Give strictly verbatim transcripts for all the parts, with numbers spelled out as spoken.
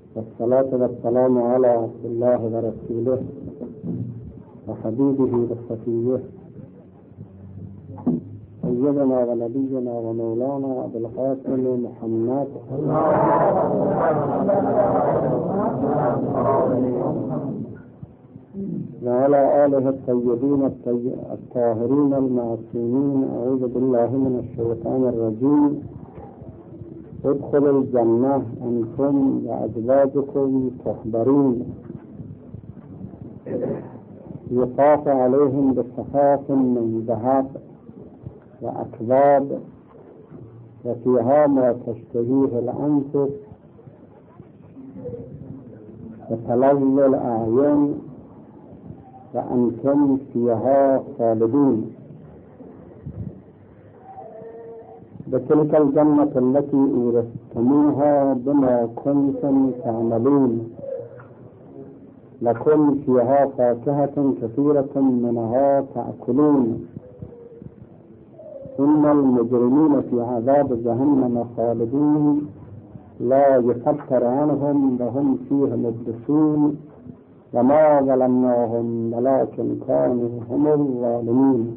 والصلاة والسلام على عبد الله ورسوله وحبيبه وصفيه سيدنا ونبينا ومولانا أبي القاسم محمد وعلى آله الطيبين الطاهرين المعصومين. أعوذ بالله من الشيطان الرجيم. ادخلوا الجنة أنتم وأزواجكم تحبرون يطاف عليهم بصحاف من ذهب وأكواب وفيها ما تشتهيه الأنفس وتلذ الأعين وأنتم فيها خالدون. بتلك الجنة التي أورثتموها بما كنتم تعملون لكم فيها فاكهة كثيرة منها تأكلون إن المجرمين في عذاب جهنم خالدون لا يفتر عنهم وهم فيه مبلسون وما ظلمناهم ولكن كانوا هم الظالمين.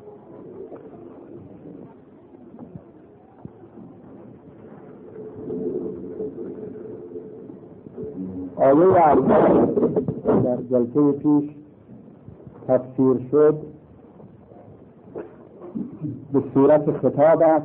آیه اول در جلسه پیش تفسیر شد به صورت خطاب است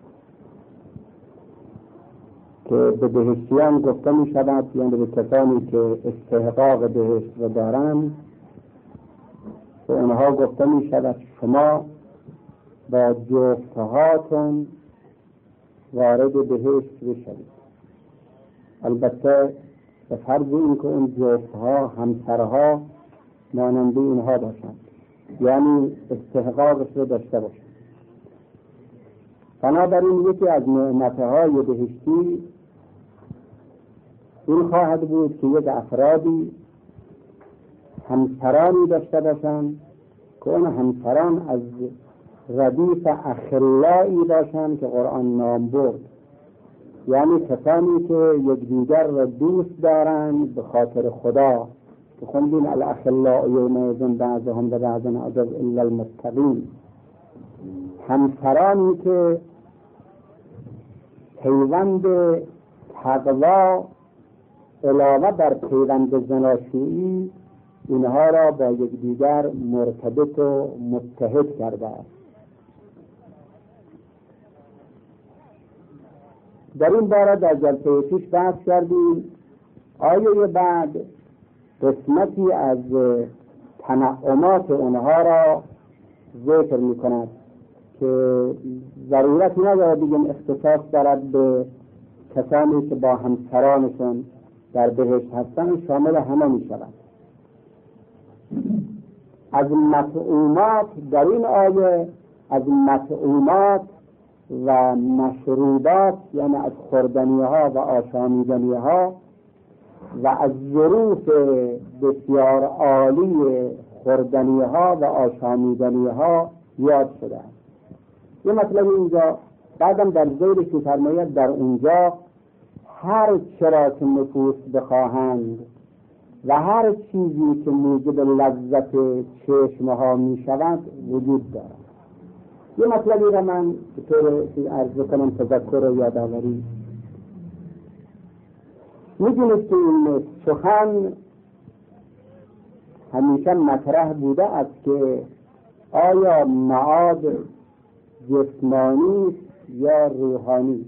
که به بهشتیان گفته می شود، یعنی به کسانی که استحقاق بهشت را دارند به آنها گفته می شود شما با جفتهاتون وارد بهشت بشوید، البته به فرض این که اون جفتها همسرها مانند اینها باشند، یعنی استحقاقش رو داشته باشند. بنابراین یکی از نعمتهای بهشتی این خواهد بود که یک افرادی همسرانی داشته باشند که اون همسران از ردیف اخلایی باشند که قرآن نام برد، یعنی کسانی که یکدیگر را دوست دارند به خاطر خدا که خوندین الاخلاء یومئذ بعضهم ببعض عضو الا المتقین. همسرانی که پیوند تقوا علاوه بر پیوند زناشویی اینها را با یکدیگر مرتبط و متحد کرده است. در این باره در جلسه پیش بحث کردیم. آیه بعد قسمتی از تنعمات اونها را ذکر می کند که ضرورت نداره بگیم اختصاص دارد به کسانی که با همسرانشون در بهشت هستن، شامل همه می شود. از مطعومات در این آیه از مطعومات و مشروبات، یعنی از خوردنی ها و آشامیدنی ها و از ظروف بسیار عالی خوردنی ها و آشامیدنی ها یاد شده است. یه مطلب اینجا بعدم در ذیلش می‌فرماید در اونجا هر چرا که نفوس بخواهند و هر چیزی که موجب لذت چشمها می شود وجود دارد. یه مطلبی را من به طور عرض کنم تذکر و یادآوری. می‌دونید که این سخن همیشه مطرح بوده است که آیا معاد جسمانی یا روحانی،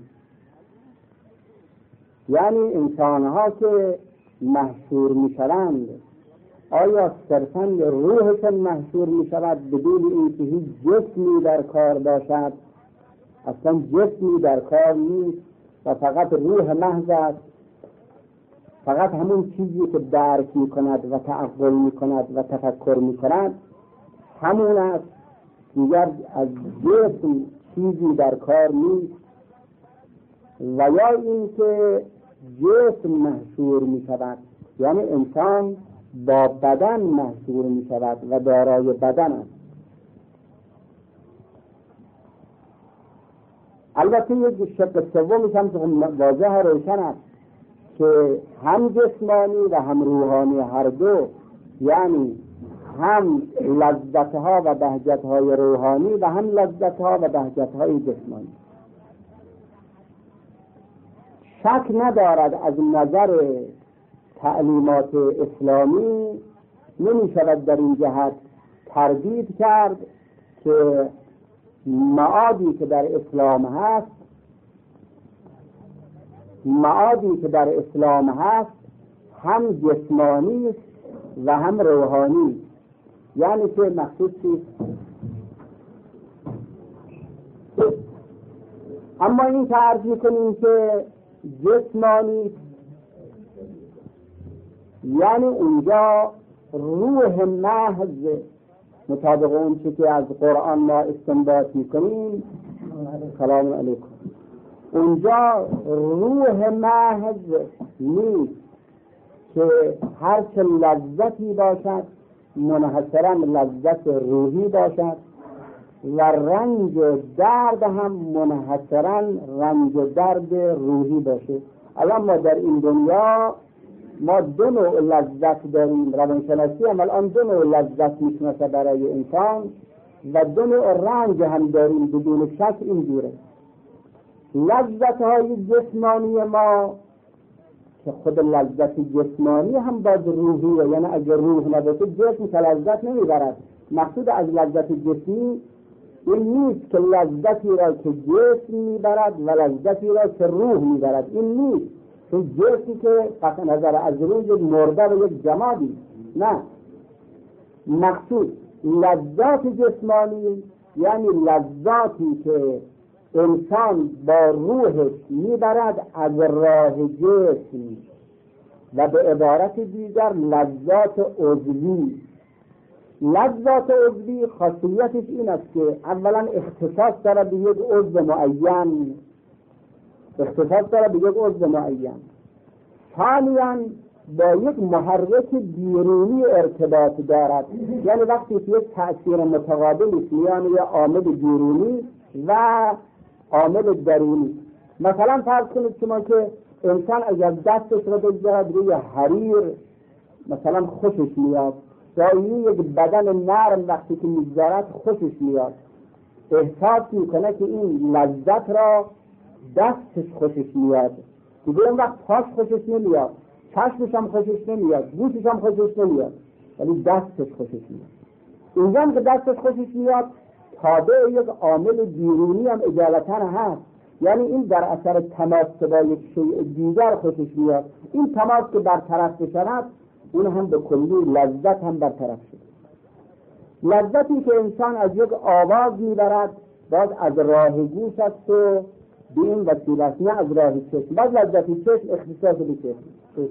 یعنی انسان‌ها که محشور می‌شوند آیا صرفاً روحشان محشور می‌شود بدون اینکه هیچ جسمی در کار باشد؟ اصلا جسمی در کار نیست و فقط روح محض است، فقط همون چیزی که درک می‌کند و تعقل می‌کند و تفکر می‌کند همون است، دیگر از جسم چیزی در کار نیست. و یا اینکه جسم محشور می‌شود، یعنی انسان با بدن محشور می‌شود و دارای بدن است. البته یک شق سومش هم واضح روشن است که هم جسمانی و هم روحانی هر دو، یعنی هم لذتها و بهجتهای روحانی و هم لذتها و بهجتهای جسمانی. شک ندارد از نظر تعلیمات اسلامی نمی شود در این جهت تردید کرد که معادی که در اسلام هست معادی که در اسلام هست هم جسمانی و هم روحانی. یعنی که مقصود چیست؟ اما این که عرض میکنیم که جسمانی یعنی اونجا روح محض مطابق اون چی که از قرآن ما استنباط میکنیم، سلام علیکم، اونجا روح محض نیست که هر چه لذتی باشد منحصرا لذت روحی باشد و رنج و درد هم منحصرا رنج و درد روحی باشه. الان ما در این دنیا ما دو نوع لذت داریم، روانشناسی هم الان دو نوع لذت میشناسه برای انسان و دو نوع رنج هم داریم، بدون شک اینجوره. لذت های جسمانی ما که خود لذت جسمانی هم باز روحیه، یعنی اگر روح نباشه جسم که لذت نمیبرد. مقصود از لذت جسمی این نیست که لذتی را که جسم میبرد و لذتی را که روح میبرد، این نیست. چون جسمی که قطع نظر از روح یک مرده و یک جمادی، نه، مقصود لذات جسمانی یعنی لذاتی که انسان با روحش میبرد از راه جسم، و به عبارت دیگر لذات عضوی. لذات عضوی خاصیتش این است که اولا اختصاص داره به یک عضو معین، اختصاص داره به یک عضو معین. ثانیاً با یک محرک بیرونی ارتباط دارد، یعنی وقتی که یک تأثیر متقابل است میان یک عامل بیرونی و عامل درونی. مثلا فرض کنید شما که انسان اگر دستش را بگذارد روی حریر مثلا خوشش میاد، یا یک بدن نرم وقتی که میگذارد خوشش میاد، احساس میکنه که این لذت را دستش خوشش میاد. دیگه اون وقت پاش خوشش نمیاد، چشمش هم خوشش نمیاد، گوشش هم خوشش نمیاد، ولی دستش خوشش میاد. اینجا که دستش خوشش میاد تابع یک عامل بیرونی هم اجالتا هست، یعنی این در اثر تماس با یک شیء دیگر خوشش میاد. این تماس که برطرف بشود اون هم به کلی لذت هم برطرف شد. لذتی که انسان از یک آواز میبرد باز از راه گوش است و به این وسیله است، نه از راه چشم. باز لذتی چشم اختصاص به چشم.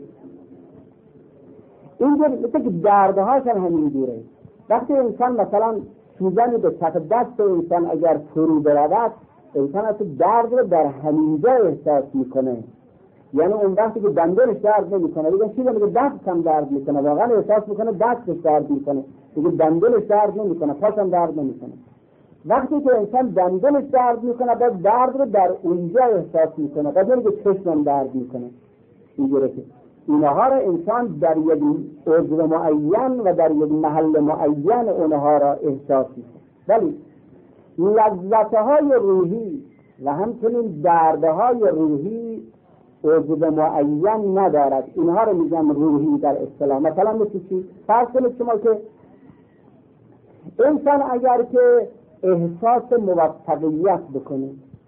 اینجا مثل که دردهاش هم همین دوره. وقتی انسان مثلا سوزنی به کف دست انسان اگر فرو برود، انسان اصلا درد رو در همینجا احساس میکنه. یعنی اون وقتی که دندانش درد نمیکنه، دیگه چیزی میگه دست هم درد میکنه، واقعا احساس میکنه دستش درد میکنه، دیگه دندانش درد نمیکنه، پاشم درد نمیکنه. وقتی که انسان دندانش درد میکنه بعد درد رو در اونجا احساس میکنه، بعد میگه چشمم درد میکنه. اینجوره که اینها را انسان در یک عضو معین و در یک محل معین اونها را احساس میکنه. ولی لذتهای روحی و همچنین دردهای روحی عضو معین ندارد. اینها رو میگم روحی در اصطلاح. مثلا مثل چی؟ فرض کنید شما که انسان اگر که احساس موفقیت بکنه،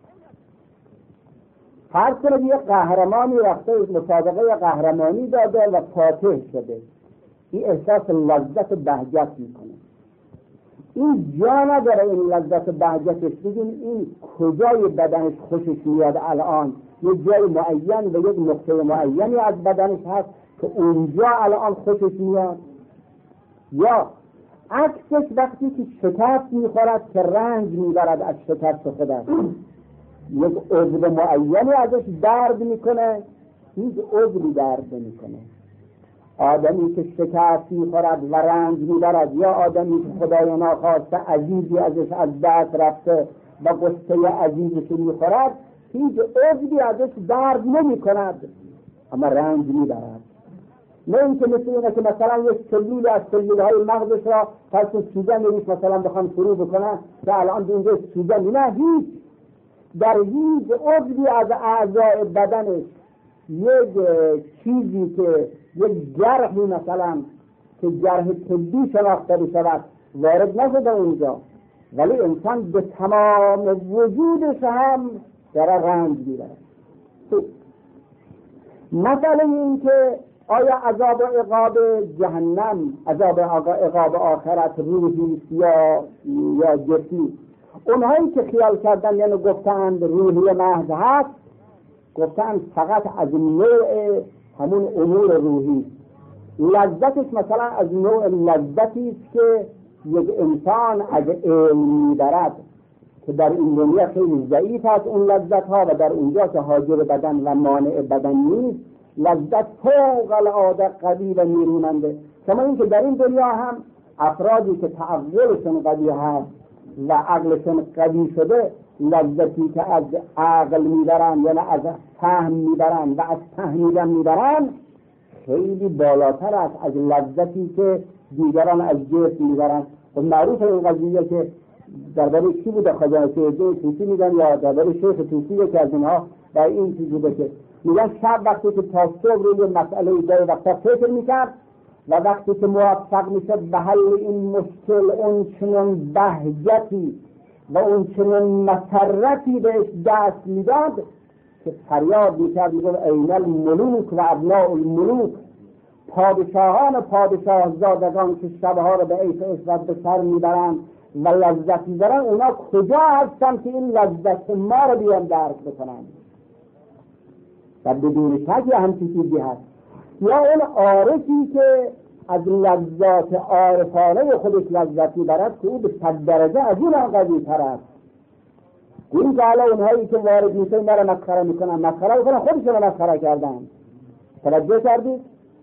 فرض کنید یک قهرمانی رفته مسابقه قهرمانی داده و فاتح شده، این احساس لذت بهجت میکنه. این جا نداره این لذت بهجتش، بگیم این کجای بدنش خوشش میاد الان، یک جای معین و یک نقطه معینی از بدنش هست که اونجا الان خوشش میاد. یا عکسش وقتی که شکست میخورد که رنج میبرد از شکست خودش، یک عضو معینی ازش درد میکنه، هیچ عضوی درد نمیکنه. آدمی که شکست میخورد و رنج میبرد، یا آدمی که خدای ناخواسته عزیزی ازش از دست رفته و قصه عزیزش میخورد، هیچ عضوی ازش درد نمیکند. اما رنج میبرد. نه اینکه مثل اینه که مثلا یک سلول از سلولهای مغزش را پس سوزن روش مثلا بخوام شروع بکنن که الان اینجا سوزن، نه، هیچ در هیچ عضوی از اعضای بدنش یک چیزی که یک جرحی مثلا که جرح طبی شناخته بشود وارد نشده اونجا، ولی انسان به تمام وجودش هم داره رنج میبره. مسئله این که آیا عذاب و عقاب جهنم، عذاب و عقاب آخرت روحی یا یا جسمی؟ اونهایی که خیال کردن یعنی گفتند روحی محض هست، گفتند فقط از نوع همون امور روحی. لذتش مثلا از نوع لذتی است که یک انسان از علم میبرد که در این دنیا خیلی ضعیف است اون لذت ها، و در اونجا که حاجر بدن و مانع بدن نیست لذت فوق العاده قوی و نیرومنده. کما اینکه در این دنیا هم افرادی که تعقلشون قوی هست و عقلشون قوی شده لذتی که از عقل میبرن یعنی از فهم میبرن و از فهمیدن میبرن خیلی بالاتر است از لذتی که دیگران از جسم میبرن. و معروف این قضیه که درباره چی بوده خزانه توسی میگن یا درباره شیخ توسی که از اینها در این چیز بوده که میگن شب وقتی که تا صبح روی مسئله داره وقتا فکر میکرد و وقتی که موفق میشد به حل این مشکل اون چنان بهجتی و اون چنان مسرتی بهش دست میداد که فریاد میکرد میگه این الملوک و ابناء الملوک، پادشاهان و پادشاه زادگان که شبها رو به عیش عشرت به سر میبرن و لذت میبرن، اونا کجا هستن که این لذت ما رو بیان درک بکنن؟ و بدون شک همچین چیزی هست. یا اون عارفی که از لذات عارفانه خودش لذت میبرد که او به صد درجه از اون هم قوی تر است. این که حالا اونهایی که وارد میشه اینا رو مسخره میکنن، مسخره میکنن خودشون رو مسخره کردن. توجه کردید؟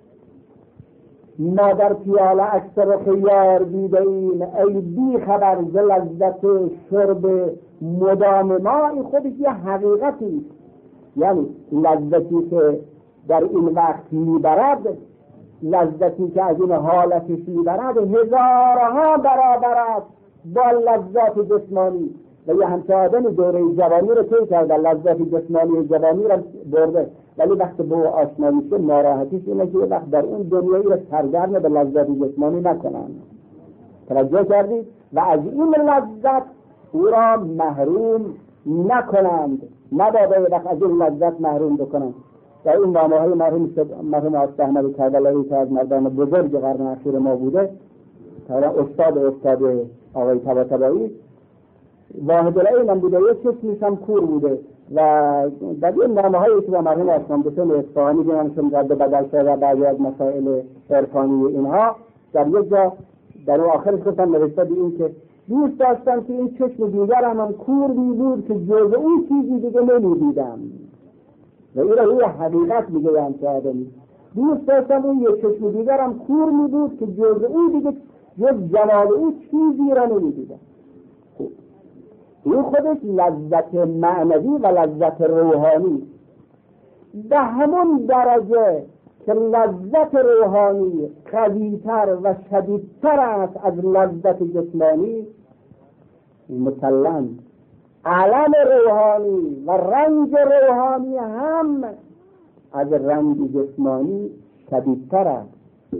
ما در پیاله اکثر خیار دیدیم ای بی خبر ز لذت شرب مدام ما، این خودش یه حقیقتی، یعنی لذتی که در این وقت میبرد، لذتی که از این حالتش میبرد هزارها برابر است با لذات جسمانی. و یه همچه آدمی دوره جوانی رو طی کرده، لذت جسمانی جوانی رو برده، ولی وقت به او آشنا میشه ناراحتیش اینه که وقت در اون دنیایی رو سرگرم به لذت جسمانی نکنن. توجه کردید؟ و از این لذت او را محروم نکنند، نباید وقت از این لذت محروم بکنند. و این نامه های مرحوم مرحوم آقای احمد کربلایی که از مردان بزرگ قرن اخیر ما بوده، استاد استاد آقای طباطبایی واحد العین هم بوده، یک چشمیش هم کور بوده. و در این نامه هایی که با مرحوم اسلام بسن اصفهانی دیدمشون رد بدل شده و بعضی از مسائل عرفانی اینها در یک جا در اون آخرش گفتن نوشته به این که دوست داشتم که این چشم دیگر هم, هم کور می بود که جز اون چیزی دیگه نمی دیدم. و این را روی حقیقت میگه همچه آدمی، دوست داشتم اون یک چشم دیگر هم کور می بود که جز اون دیگه جز جلال اون چیزی را نمی دیدم. این خودش لذت معنوی و لذت روحانی. به همون درجه که لذت روحانی قوی‌تر و شدیدتر است از لذت جسمانی، مسلم علم روحانی و رنج روحانی هم از رنج جسمانی شدیدتر است.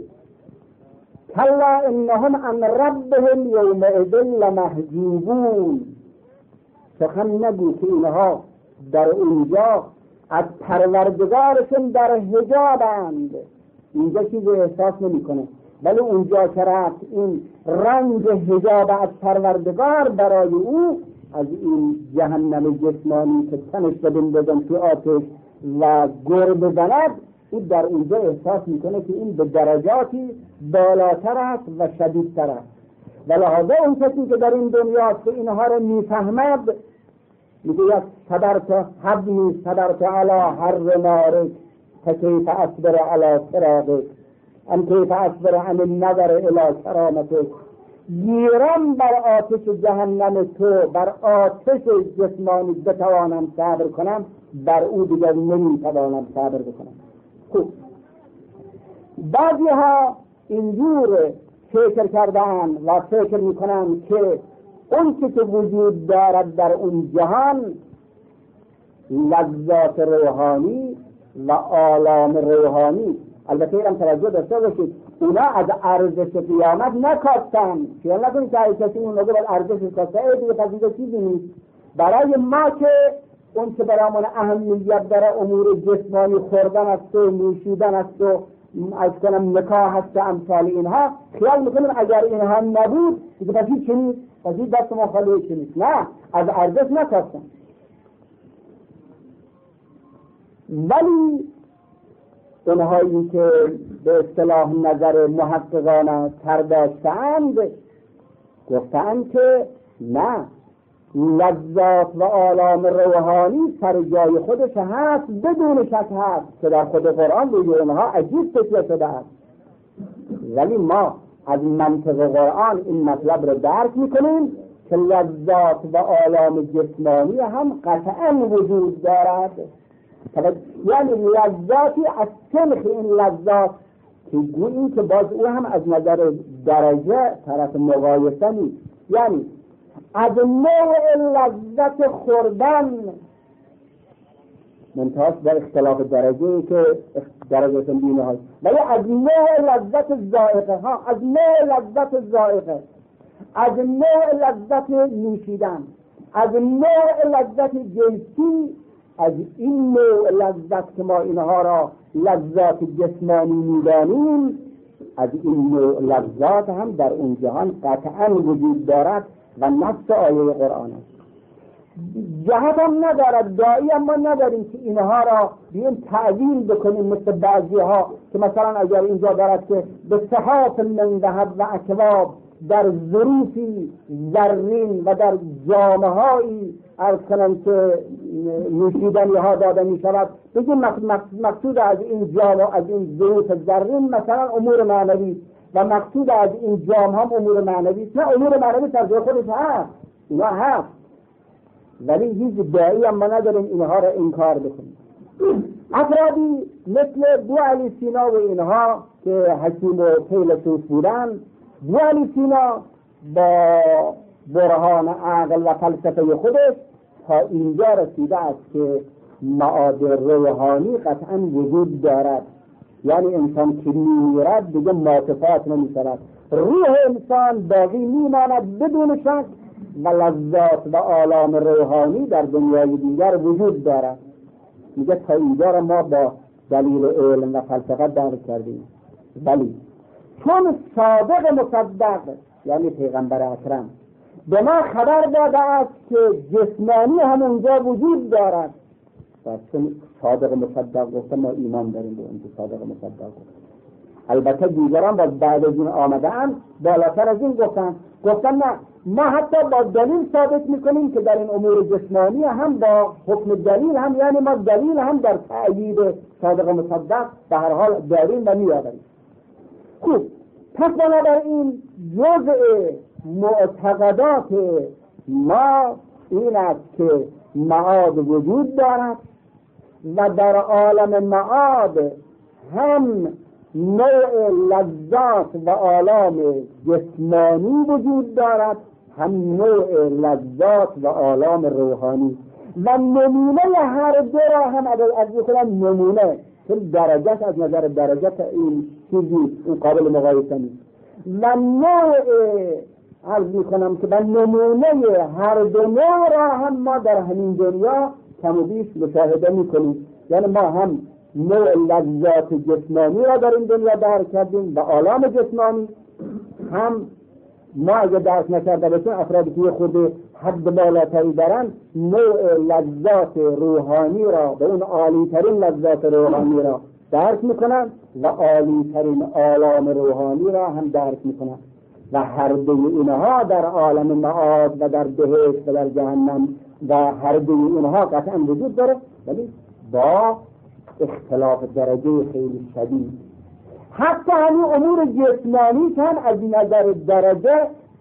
کلا انهم عن ربهم یومئذ لمحجوبون، سخن نگو که اینها در اونجا از پروردگارشون در حجابند. اینجا چیزی احساس نمی کنه، ولی اونجا که رفت این رنج حجاب از پروردگار برای او از این جهنم جسمانی که تنش بدن بدن تو آتش و گر بزند، او در اونجا احساس میکنه که این به درجاتی بالاتر است و شدیدتر است. و لحاظه اون کسی که در این دنیا که اینها رو میفهمد میگه یک صبرت حبنی صبرت علی حر نارک فکیف اصبر علی فراقک ام کیف اصبر عن النظر الی کرامتک. گیرم بر آتش جهنم تو، بر آتش جسمانی بتوانم صبر کنم، بر او دیگر نمیتوانم صبر بکنم. خوب، بعضی ها اینجور فکر کردن و فکر میکنن که اون که وجود دارد در اون جهان لذات روحانی و آلام روحانی. البته اینم توجه داشته باشید اونا از ارزش قیامت نکاستن، خیال نکنید که هر کسی اون نگه باید ارزشش کاسته ای دیگه پس اینجا چیزی نیست. برای ما که اون که برامون اهمیت داره امور جسمانی خوردن است و نوشیدن است و از کنم نکاح هست امثال اینها، خیال میکنیم اگر اینها نبود دیگه پس هیچ نیست، پس هیچ دست ما خالی هیچ نیست. نه، از ارزش نکاستن. ولی اونهایی که به اصطلاح نظر محققانه تر داشتند گفتند که نه، لذات و آلام روحانی سر جای خودش هست، بدون شک هست که در خود قرآن روی اونها عجیب تکیه شده است. ولی ما از منطق قرآن این مطلب رو درک میکنیم که لذات و آلام جسمانی هم قطعا وجود دارد. یعنی لذاتی از سنخ این لذات که گوییم که باز او هم از نظر درجه طرف مقایسه نیست، یعنی از نوع لذت خوردن منتهاش در اختلاف درجه که درجه تنبینه های، ولی از نوع لذت زائقه ها، از نوع لذت زائقه، از نوع لذت نوشیدن، از نوع لذت جنسی، از این نوع لذت که ما اینها را لذات جسمانی می‌دانیم، از این نوع لذات هم در اون جهان قطعا وجود دارد و نص آیه قرآن است. جهت هم ندارد، داعی هم ما نداریم که اینها را بیایم تعویل بکنیم مثل بعضی ها که مثلا اگر اینجا دارد که به صحاف من ذهب و اکواب در ظروفی زرین و در جامهایی از کنم که نوشیدنی ها داده می شود، بگیم مقصود از این جام و از این ظروف زرین مثلا امور معنوی و مقصود از این جام هم امور معنوی. نه، امور معنوی در جای خودش هست، اینا هست، ولی هیچ داعی هم ما نداریم اینها را انکار بکنیم. افرادی مثل بو علی سینا و اینها که حکیم و فیلسوف بودن، بو علی سینا با برهان عقل و فلسفه خودش تا اینجا رسیده است که معاد روحانی قطعا وجود دارد، یعنی انسان که میمیرد دیگه ماتفات نمیشود، روح انسان باقی میماند بدون شک و لذات و آلام روحانی در دنیای دیگر وجود دارد. میگه تا اینجا را ما با دلیل علم و فلسفه درک کردیم، ولی چون صادق مصدق یعنی پیغمبر اکرم به ما خبر داده است که جسمانی هم اونجا وجود دارد و چون صادق مصدق گفته ما ایمان داریم به اون که صادق مصدق گفته. البته دیگران باز بعد از این آمدن بالاتر از این گفتن گفتن نه، ما حتی با دلیل ثابت میکنیم که در این امور جسمانی هم با حکم دلیل هم، یعنی ما دلیل هم در تأیید صادق مصدق به هر حال داریم و میآوریم. خوب، پس بنابراین جزء معتقدات ما این است که معاد وجود دارد و در عالم معاد هم نوع لذات و آلام جسمانی وجود دارد، هم نوع لذات و آلام روحانی و نمونه هر دو را هم از بکنم نمونه، چون درجت از نظر درجت این چیزی این قابل مقایسه نیست و نوع عرض میکنم که به نمونه هر دو نوع را هم ما در همین دنیا کم و بیش مشاهده میکنیم. یعنی ما هم نوع لذات جسمانی را در این دنیا درک کردیم و آلام جسمانی، هم ما اگه درک نکرده باشیم افرادی که خود حد بالاتری دارن نوع لذات روحانی را به اون عالی ترین لذات روحانی را درک میکنن و عالی ترین آلام روحانی را هم درک میکنن و هر دو اینها در عالم معاد و در بهشت و در جهنم و هر دو اینها قطعا وجود داره، ولی با اختلاف درجه خیلی شدید. حتی همین امور جسمانی هم از نظر درجه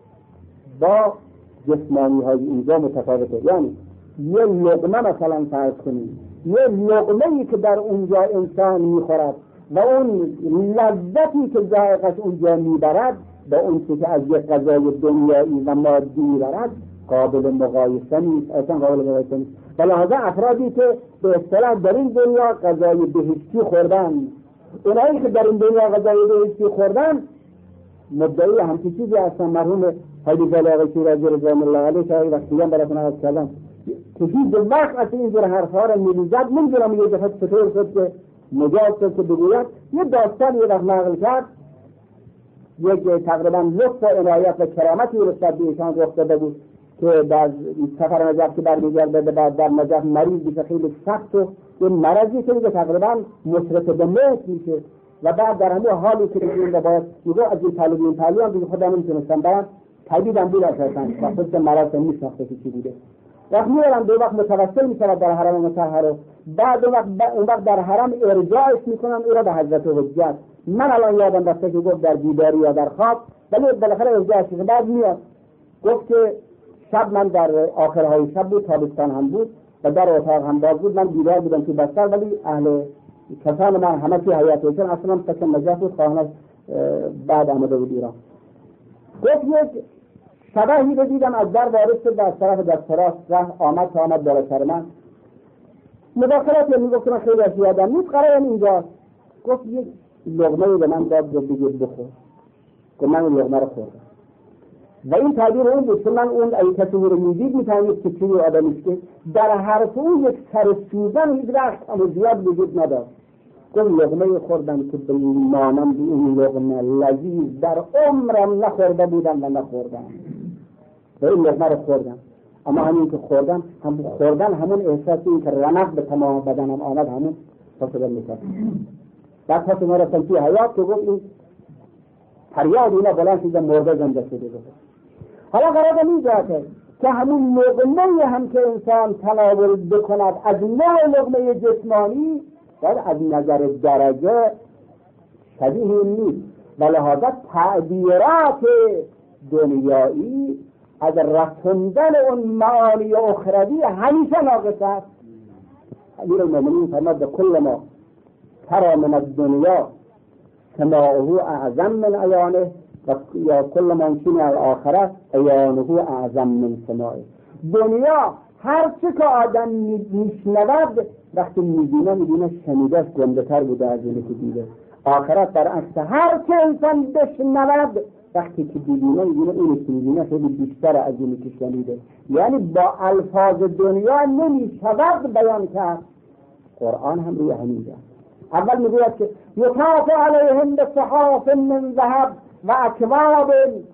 با جسمانی های اینجا متفاوته. یعنی یه لقمه مثلا فرض کنیم یه لقمه‌ای که در اونجا انسان میخورد و اون لذتی که ذائقش اونجا میبرد با اون چیزی که از یک غذای دنیایی و مادی میبرد قابل مقایسه نیست، اصلا قابل مقایسه نیست. و لحاظا افرادی که به اصطلاح در این دنیا غذای بهشتی خوردن، اونایی که در این دنیا غذای بهشتی خوردن مدعی همچین چیزی هستن. مرحوم حاجی جلال شیرازی رضوان الله علیه که وقتی هم براتون عرض کردم که هیچ وقت از اینجور حرفها رو می‌ریزد. نمی‌دونم یه دفعه چطور شد که مجاز شد که بگوید. یه داستان یه وقت نقل کرد، یک تقریبا لطف و عنایت و کرامتی رسد به ایشان رخ داده بود که در سفر نجف که برمیگرده بعد در نجف مریض میشه خیلی سخت و یه مرضی که تقریبا مشرف به موت میشه و بعد در همون حالی که بگیم و باید میگه از این طالبی این طالبی هم دیگه خودم نمیتونستم برم طبیبم بود اساسا و خود مرض نمیشناخته که چی بوده. وقت میرم دو وقت متوسل میشود در حرم مطهر و بعد اون وقت, اون وقت در حرم ارجاعش میکنم او را به حضرت حجت. من الان یادم رفته که گفت در بیداری یا در خواب، ولی بالاخره ارجاعش میکنم. بعد میاد گفت که شب من در آخرهای شب بود، تابستان هم بود و در اتاق هم باز بود، من بیدار بودم تو بستر ولی اهل کسان من همه توی حیاتشون اصلا سکن نجف بود، خواهنش بعد آمده بود ایران. گفت یک شبهی رو دیدم از در وارد شد و از طرف دست راست راه آمد تا آمد بالا سر من. مداخلات می گفت من خیلی از یادم نیست، قرارم اینجاست. گفت یک لقمه به من داد گفت دیگه بخور. گفت من اون لقمه رو خوردم و این تعبیر اون بود که من اون ای کسی رو میدید میتونید که چی آدمیست که در حرف اون یک سر سوزن هیچ رخت هم زیاد وجود نداشت. گفت لقمه خوردم که به مانم به این لقمه لذیذ در عمرم نخورده بودم و نخوردم و این لقمه رو خوردم. اما همین که خوردم هم خوردن همون احساس این که رنق به تمام بدنم آمد همون فاصله میکرد. بعد پس ما رفتم توی حیات که گفت این فریاد اینا بلند شده مرده زنده شده بود. حالا قرار می‌گذاره که همون لقمه هم که انسان تناول بکند از نوع لقمه جسمانی باید از نظر درجه شبیه این نیست و لحاظا تعبیرات دنیایی از رسوندن اون معانی اخروی همیشه ناقص است. امیر المؤمنین فرمود به کل ما ترى من الدنیا سماعه اعظم من عیانه و یا کل منشین الاخره عیانه اعظم من سماعه. دنیا هر چه که آدم میشنود وقتی میبینه میبینه شنیدهش گنده تر بوده از اینه که دیده. آخرت برعکس، هر چه انسان بشنود وقتی که ببینه میبینه اینه که میبینه خیلی بیشتر از اینه که شنیده. یعنی با الفاظ دنیا نمیشود بیان کرد. قرآن هم روی همین جا اول میگوید که یطاف علیهم بصحاف من ذهب و اکواب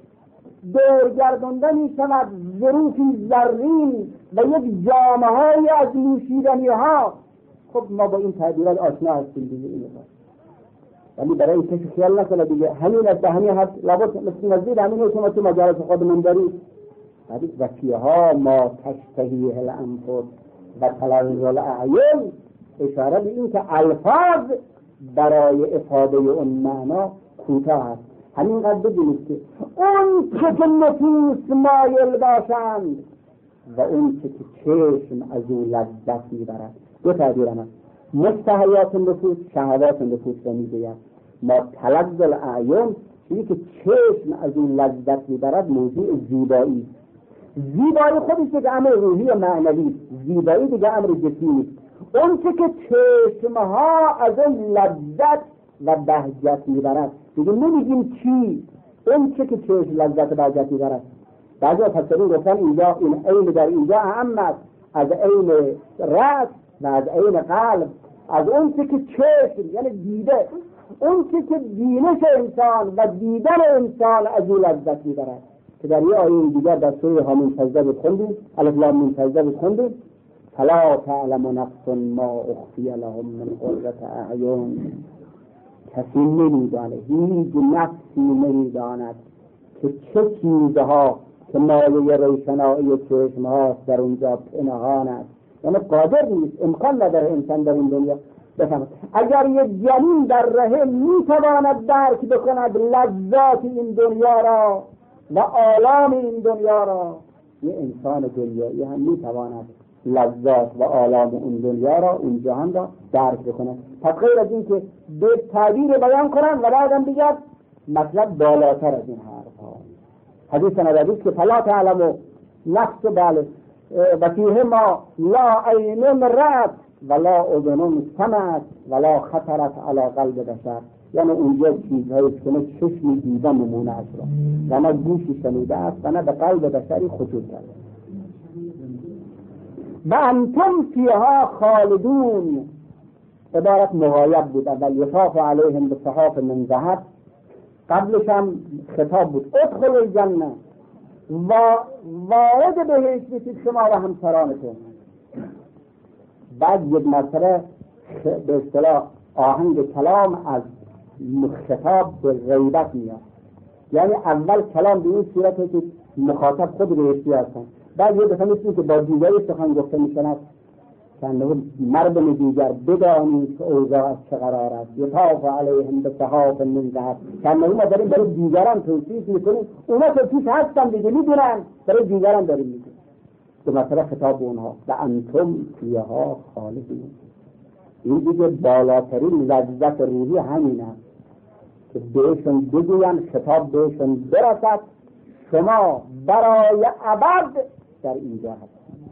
دورگردانده میشود ظروفی زرین و یک جامه های از نوشیدنی ها. خب ما با این تعبیرات آشنا هستیم دیگه این مثلا، ولی برای کسی خیال نکنه دیگه همین از به همین حد لابد مثل نزدید همین شما تو مجالس خودمون دارید حدیث وکیه ها ما تشتهیه الانفس و تلذ الاعین، اشاره به این که الفاظ برای افاده اون معنا کوتاه است. همینقدر بدونید که اون چه که نفوس مایل باشند و اون چه که چشم از اون لذت میبرد. دو تعبیر هم هست، مشتهیات نفوس شهوات نفوس رو میگوید. ما تلذ الاعین چیزی که چشم از اون لذت میبرد موضوع زیبایی. زیبایی خودش یک امر روحی و معنوی، زیبایی دیگه امر جسمی. اون چه که چشمها از اون لذت و بهجت میبرد دیگه نمیگیم چی، اون چه که چشم لذت و بهجت میبرد. بعضی مفسرین گفتن اینجا این عین در اینجا اهم است از عین رأس و از عین قلب. از اون چه که چشم یعنی دیده، اون چه که بینش انسان و دیدن انسان از اون لذت میبرد که در یه آیه دیگر در سوره حامیم سجده بود خوندیم، الف لام میم سجده بود خوندیم فلا تعلم نفس ما اخفی لهم من قرة اعین. کسی نمیدانه، هیچ نفسی نمیداند که چه چیزها که مایه روشنایی چشم هاست در اونجا پنهان است. یعنی قادر نیست، امکان نداره انسان در این دنیا بفهمد. اگر یک جنین در رحم میتواند درک بکند لذات این دنیا را و آلام این دنیا را، یه انسان دنیایی هم میتواند لذات و آلام اون دنیا را، اون جهان را درک بکنن. پس غیر از این که به تعبیر بیان کنن و بعدم دیگر مطلب بالاتر از این حرف ها. حدیث نبوی که فلا تعلم نفس بله و فیه ما لا عین رأت ولا اذن سمعت ولا خطرت علی قلب بشر، یعنی اونجا چیزهایی که نه چشمی دیده نمونه است را و نه گوشی شنیده است و نه به قلب بشری خطور کرده. و انتم فیها خالدون عبارت مغایب بود. اول یطاف علیهم بصحاف من ذهب، قبلش هم خطاب بود ادخل الجنه و وارد بهشت بشید شما و همسرانتون. بعد یک مرتبه به اصطلاح آهنگ کلام از خطاب به غیبت میاد، یعنی اول کلام به این صورته که مخاطب خود بهشتی هستن، بعد یه دفعه مثل که با دیگری سخن گفته میشند که مردم دیگر بدانید که اوضاع از چه قرار است. یطاف علیهم بصحاف من ذهب، که ما داریم برای دیگران توصیف میکنیم، اونا که توش هستن دیگه میدونن، برای دیگران داریم میگیم. به مثلا خطاب اونها و انتم فیها خالدون، این دیگه بالاترین لذت روحی همین است که بهشون بگوین، خطاب بهشون برسد شما برای ابد در اینجا هستید.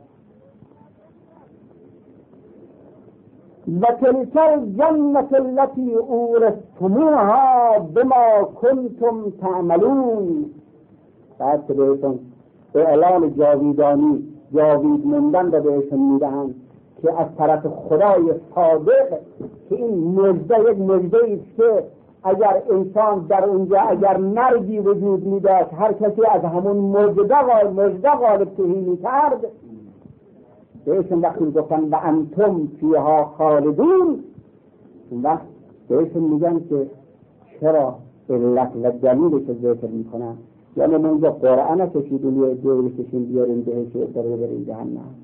و تلک الجنة التي اورثتموها بما کنتم تعملون. بعد که بهشون اعلان جاویدانی، جاوید موندن را بهشون میدهند که از طرف خدای صادق، که این مژده یک مژده است که اگر انسان در اونجا اگر مرگی وجود میداشت، هر کسی از همون مژده مژده غالب توهی میکرد. بهشون وقتی گفتن و انتم فیها خالدون، اون وقت بهشون میگن که چرا علت و دلیلش رو ذکر میکنن. یعنی من اینجا قرآن کشیدون یه دوری کشیم بیاریم بهش داره بریم جهنم،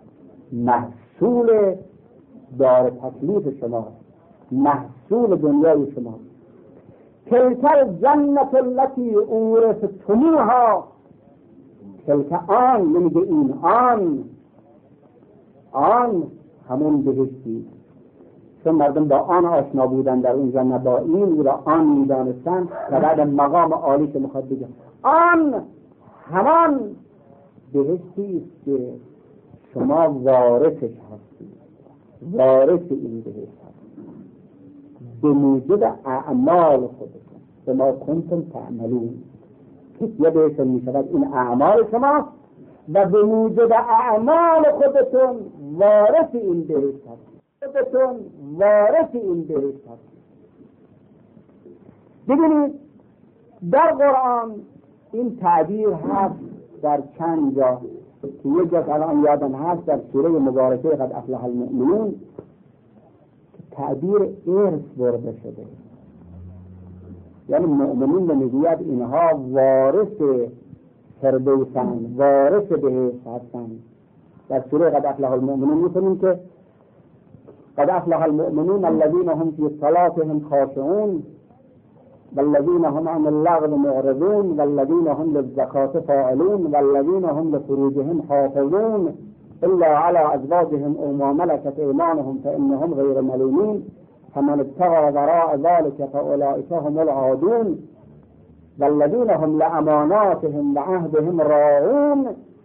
محصول دار تکلیف شما، محصول دنیای شما. تلک الجنة التي اورثتموها، تلک آن، نمیگه این، آن آن همون بهشتی، چون مردم با آن آشنا بودن در اون جنت، با این را آن میدانستن و بعد مقام عالی که میخواد بگه آن همان بهشتی است که شما وارثش هستید، وارث این بهشت هستید به موجب اعمال خودتون، به ما کنتم تعملون. یه بهشت میشود این اعمال شما و به موجب اعمال خودتون وارث این بهشت هستید، خودتون وارث این بهشت هستید. ببینید در قرآن این تعبیر هست در چند جا، که یک جا الان یادم هست در سوره مبارکه قد افلح المؤمنون که تعبیر ارث برده شده، یعنی مؤمنین میگوید اینها وارث فردوسن، وارث بهشت هستن. در سوره قد افلح المؤمنون می‌خونیم که قد افلح المؤمنون الذين هم في صلاتهم خاشعون والذين هم عن اللغو معرضون والذين هم للزكاة فاعلون والذين هم لفروجهم حافظون إلا على أزواجهم أو ما ملكت أيمانهم فإنهم غير ملومين فمن ابتغى وراء ذلك فأولئك هم العادون والذين هم لأماناتهم وعهدهم راعون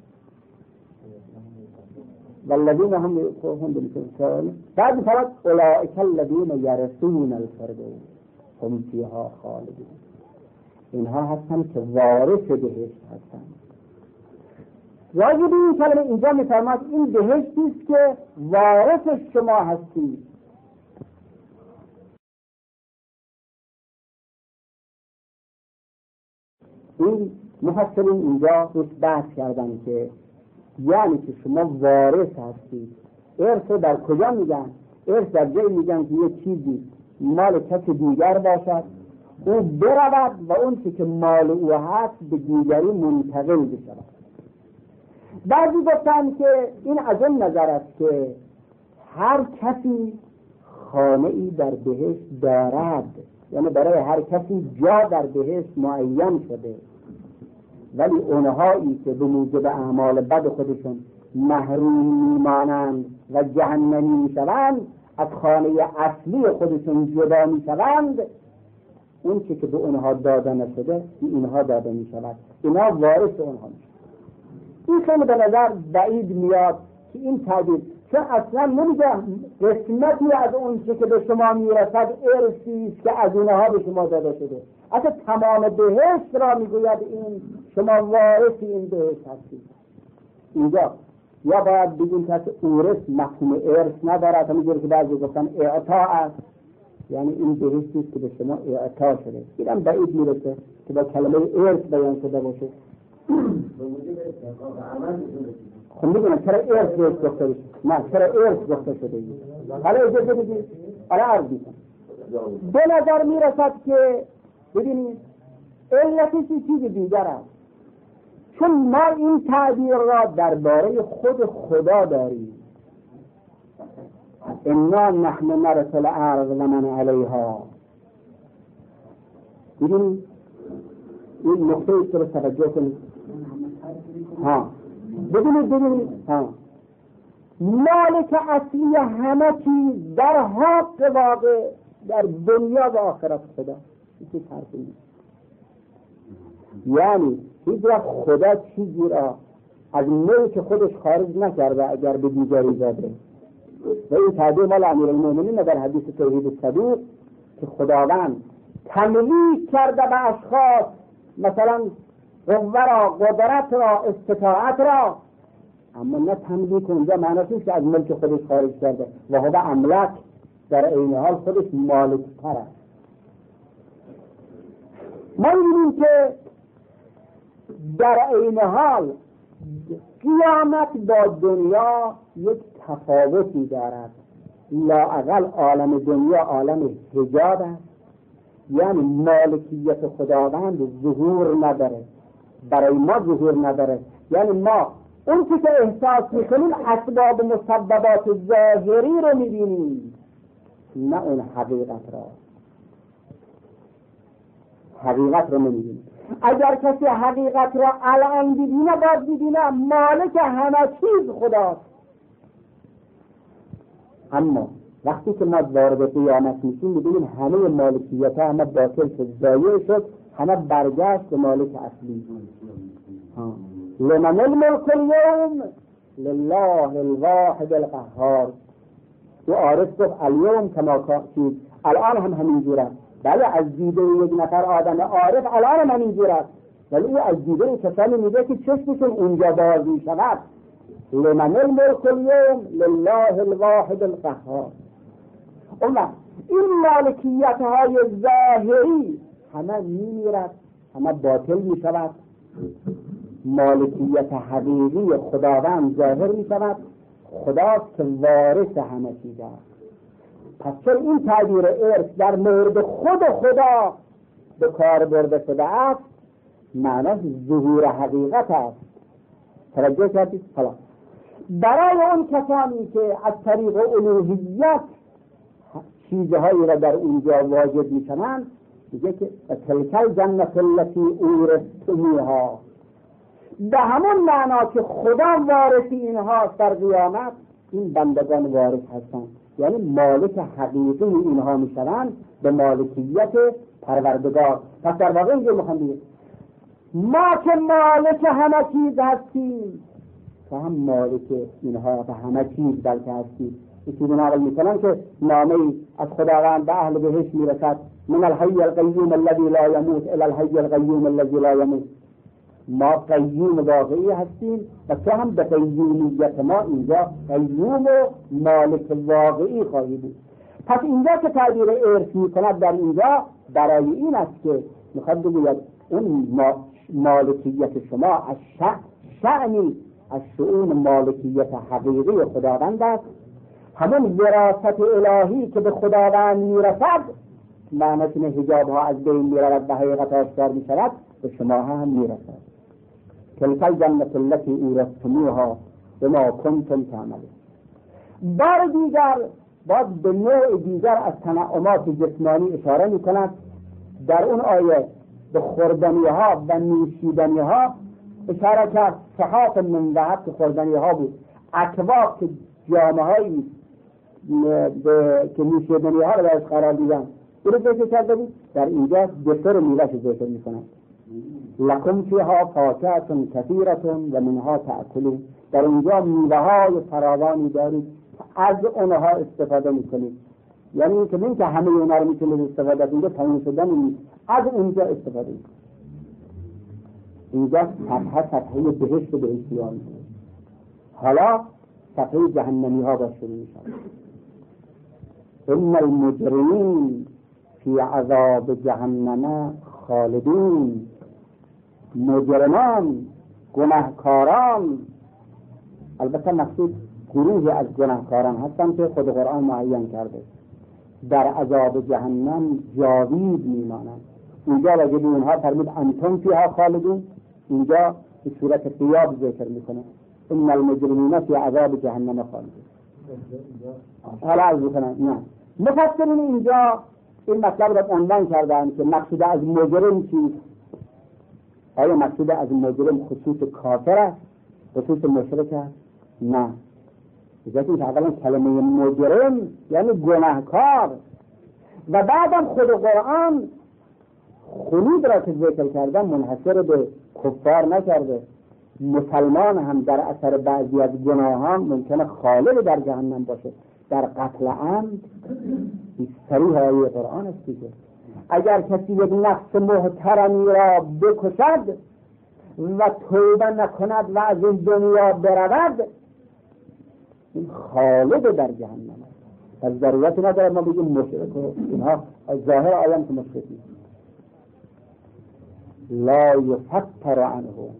والذين هم هم بالكفار بعد فرق أولئك الذين يرثون الفردوس هم فيها خالدون. اینها هستن که وارث بهشت هستن. راجع به این کلمه اینجا می‌فرماد این بهشتی است که وارث شما هستید. این مفسرین اینجا روش بحث کردن که یعنی که شما وارث هستید. ارث در کجا میگن؟ ارث در جایی میگن که یک چیزی مال کسی دیگر باشد، او برود و اون که مال او هست به دیگری منتقل بشود. بعضی گفتن که این از این نظر است که هر کسی خانه ای در بهشت دارد، یعنی برای هر کسی جا در بهشت معین شده، ولی اونهایی که به موجب اعمال بد خودشون محروم میمانند و جهنمی میشوند، از خانه اصلی خودشون جدا میشوند، اون چی که به اونها داده نشده به اینها داده میشود، اینها وارث اونها میشود. این خیلی به نظر بعید میاد که این تعبیر، چون اصلا نمیگه قسمتی از اون چی که به شما میرسد ارثی است که از اونها به شما داده شده. اصلا تمام بهشت را میگوید این شما وارث این بهشت هستید. اینجا یا باید بگیم که اورث مفهوم ارث ندارد، همینجوری که بعضی گفتن اعطا است، یعنی این بهشتی است که به شما اعطا شده. اینم بعید میرسه که با کلمه ارث بیان شده باشه. خب میدونم چرا ارث بهش گفته بشه؟ نه چرا ارث گفته شده این؟ حالا اجازه بدید حالا عرض میکنم. به نظر میرسد که ببینید علتش چیز دیگر است، چون ما این تعبیر را درباره خود خدا داریم. انا نحن نرث الارض ومن علیها. ببینید این نقطه است که توجه کنید. ها ببینید ببینید ها مالک اصلی همه چیز در حق واقع در دنیا و آخرت خدا. این فرقی نیست. یعنی هیچ وقت خدا چیزی را از ملک خودش خارج نکرده اگر به دیگری داده. و این تعبیر مال امیرالمومنین در حدیث توحید صدوق که خداوند تملیک کرده به اشخاص مثلا قوه را، قدرت را، استطاعت را، اما نه تملیک اونجا معنیش نیست که از ملک خودش خارج کرده و هو املک در عین حال خودش مالک تر است. ما می‌بینیم که در عین حال قیامت با دنیا یک تفاوتی دارد. لااقل عالم دنیا عالم حجاب است، یعنی مالکیت خداوند ظهور نداره، برای ما ظهور نداره. یعنی ما اون که احساس میکنیم اسباب مسببات ظاهری رو میبینیم، نه اون حقیقت را. حقیقت رو نمیبینیم. اگر کسی حقیقت را الان ببینه باید ببینه مالک همه چیز خداست. اما وقتی که ما وارد قیامت میشیم میبینیم همه مالکیت ها همه باطل شد، ضایع شد، همه برگشت به مالک اصلی. لمن الملک اليوم لله الواحد القهار. و عارف گفت الیوم کما کانید، الان هم همینجوره. بله از دیده یک نفر آدم عارف الان هم همینجوره، ولی او از دیده کسانی میده که چشمشون اونجا باز میشود. لمن الملک اليوم لله الواحد القهار. اما این مالکیت های ظاهری همه میمیرد، همه باطل میشود. مالکیت حقیقی خداوند ظاهر میشود، خداست که وارث همه چیز است. پس چون این تعبیر ارث در مورد خود خدا به کار برده شده است، معناش ظهور حقیقت است. توجه کردید؟ حالا برای اون کسانی که از طریق الوهیت چیزهایی را در اونجا واجد میشنند، میگه که تلکل جنت التي اورثتموها، به همون معنا که خدا وارث اینها در قیامت، این بندگان وارث هستند، یعنی مالک حقیقی اینها میشوند به مالکیت پروردگار. پس در واقع اینجا میخوام بگم ما که مالک همه چیز هستیم، تو هم مالک اینها به همه چیز بلکه هستیم. چیزی نقل میکنن که نامه‌ای از خداوند به اهل بهشت میرسد: من الحی القیوم الذی لا یموت الی الحی القیوم الذی لا یموت. ما قیوم واقعی هستیم و تو هم به قیومیت ما اینجا قیوم و مالک واقعی خواهی بود. پس اینجا که تعبیر ارث میکند در اینجا برای این است که میخواد بگوید اون مالکیت شما از شأنی از شؤون مالکیت حقیقی خداوند است. همون وراثت الهی که به خداوند میرسد، معنی که حجاب ها از بین میرود و حقیقت آشکار میشود، به شما هم میرسد. تلک الجنة التي اورثتموها بما کنتم تعملون. بار دیگر باز به نوع دیگر از تنعمات جسمانی اشاره میکند. در اون آیه به خوردنی ها و نوشیدنی ها اشاره کرد. صحاف من ذهب که خوردنی ها بود. اکواب که جامعه هایی که نوشیدنی ها رو درش قرار دیدن او رو ذکر کرده بود. در اینجا دستور میوهش ذکر میکنن. لکم فیها فاکهة کثیرة و منها تأکلون. در اینجا میوه های فراوانی دارید از اونها استفاده میکنید. یعنی این که این که همه اونها رو میتونید استفاده کنید، تمام شدن نیست، از اونجا استفاده کنید. اینجا صفحه صفحه بهشت بهشتیان. حالا صفحه جهنمی ها با شروع میشن. ان المجرمین فی عذاب جهنم خالدون. مجرمان، گناهکاران، البته مقصود گروهی از گناهکاران هستن که خود قرآن معین کرده، در عذاب جهنم جاوید میمانند. اینجا راجع به اونها فرمود انتم فیها خالدون، اینجا به صورت غیاب ذکر میکنه ان المجرمین فی عذاب جهنم خالدون. حالا عرض میکنم نه مفسرین اینجا این مطلب را عنوان کردن که مقصود از مجرم چیست. آیا مقصود از مجرم خصوص کافر است، خصوص مشرک است؟ نه. بذارید که اولا کلمه مجرم یعنی گناهکار و بعدم خود قرآن خلود را که ذکر کردن منحصر به کفار نکرده. مسلمان هم در اثر بعضی از گناهان ممکنه خالد در جهنم باشه. در قتل عمد صریح آیه قرآن است دیگه. اگر کسی یک نفس محترمی را بکشد و توبه نکند و از این دنیا برود، این خالد در جهنم است. از ضرورت نداره ما بگیم مشرک و اینها ظاهر آیه که مشرک نیست. لا یفتر عنهم،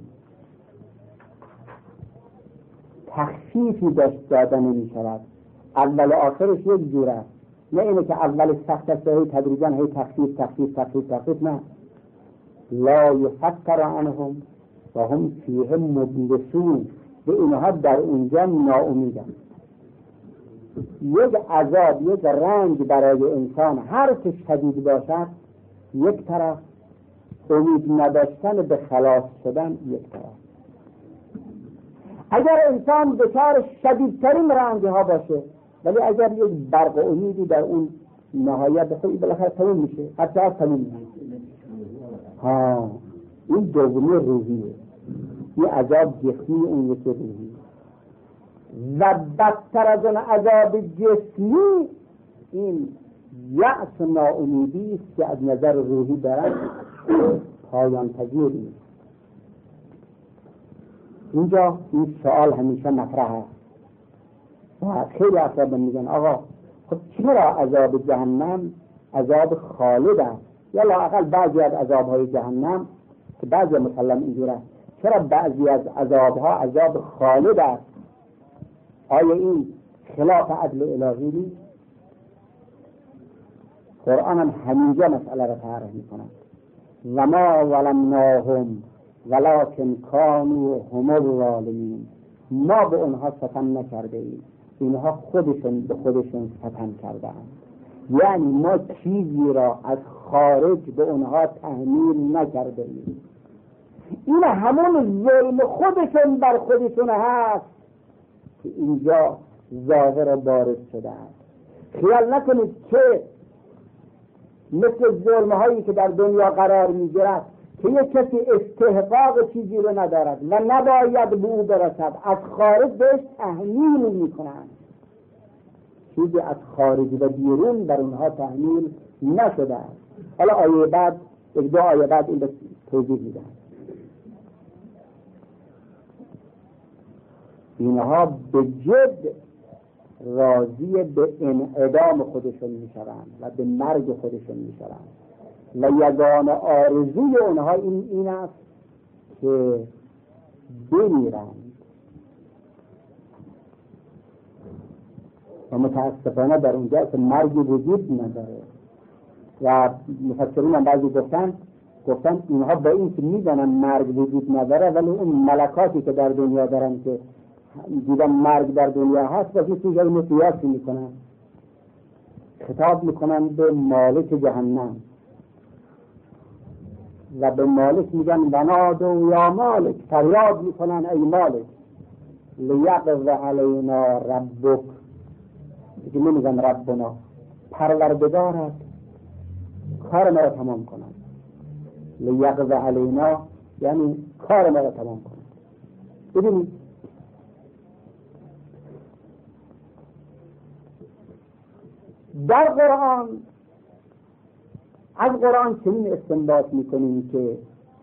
تخفیفی داشت داده نمی شود. اول و آخرش یک جور است، نه اینه که اول سخت است هی تدریجا هی تخفیف تخفیف تخفیف تخفیف، نه. لا یفتر عنهم و هم فیه مبلسون، به اینها در اونجا ناامیدن. یک عذاب، یک رنج برای انسان هر که شدید باشد یک طرف، امید نداشتن به خلاص شدن یک طرف. اگر انسان دچار شدیدترین رنج ها باشه ولی اگر یک برق امیدی در اون نهایت بخواه بالاخره تموم میشه، حتی از تموم میشه. ها این دومی روحیه، این عذاب جسمی، اون یکی روحی. و بدتر از اون عذاب جسمی این یأس و ناامیدی است که از نظر روحی دارن پایان پذیر نیست. اینجا این سوال همیشه مطرح است و خیلی افراد میگن آقا خب چرا عذاب جهنم عذاب خالد است؟ یا لااقل بعضی از عذابهای جهنم که بعضی مسلم اینجور است، چرا بعضی از عذابها عذاب خالد است؟ آیا این خلاف عدل الهی نیست؟ قرآن هم همینجا مسئله را طرح می‌کند. و ما ظلمناهم ولکن کانوا هم الظالمین. ما به اونها ستم نکرده ایم، اینها خودشون به خودشون ستم کردند. یعنی ما چیزی را از خارج به اونها تحمیل نکرده ایم، این همون ظلم خودشون بر خودشون هست که اینجا ظاهر بارز شده است. خیال نکنید که مثل ظلم هایی که در دنیا قرار میگیرد که یک کسی استحقاق چیزی رو ندارد و نباید به او برسد، از خارج بهش تحمیل میکنند. چیزی از خارج و بیرون بر اونها تحمیل نشده است. حالا آیه بعد، یک دو آیه بعد این به توضیح میدن. اینها به جد راضی به انعدام خودشون میشوند و به مرگ خودشون میشوند و یگانه آرزوی اونها این این است که بمیرند و متاسفانه در اونجا که مرگ وجود نداره. و مفسرین هم بعضی گفتن گفتن اینها با این که میدانن مرگ وجود نداره ولی اون ملکاتی که در دنیا دارن که دیدن مرگ در دنیا هست و کسی جایی مقیاسی میکنن، خطاب میکنن به مالک جهنم و به مالک میگن ونادوا یا مالک، فریاد میکنن ای مالک. لیقض علینا ربک، دیگه نمیگن ربنا، پروردگارت کار ما را تمام کنند. لیقض علینا یعنی کار ما را تمام کنند. ببینید در قرآن، از قرآن چنین استنباط میکنیم که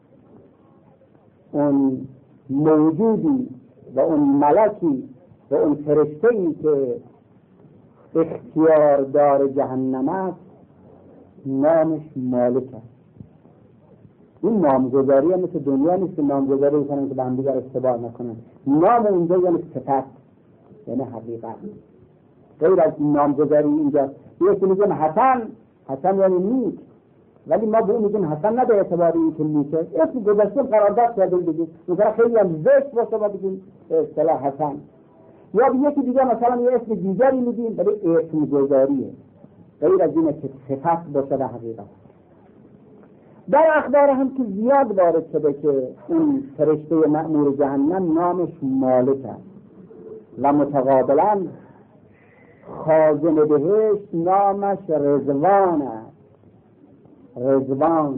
اون موجودی و اون ملکی و اون فرشته‌ای که اختیار دار جهنم است نامش مالک است. این نامگذاری هم مثل دنیا نیست که نامگذاری کنن که به هم دیگر اشتباه نکنن. نام اینجا یعنی صفت، یعنی حقیقت. غیر از نامگذاری اینجا یکی میگن حسن، حسن یعنی نیک، ولی ما به اون میگیم حسن نه به اعتبار این که نیکه، اسم گذاشتیم قرارداد کردیم بگیم مثلا خیلی هم زشت باشه ما بگیم اصطلاح حسن، یا به یکی دیگه مثلا یه اسم دیگری میگیم ولی اسم گذاریه، غیر از اینه که صفت باشه به حقیقت. در اخبار هم که زیاد وارد شده که این فرشته مأمور جهنم نامش مالک است و متقابلا خازن بهشت نامش رضوان است. رضوان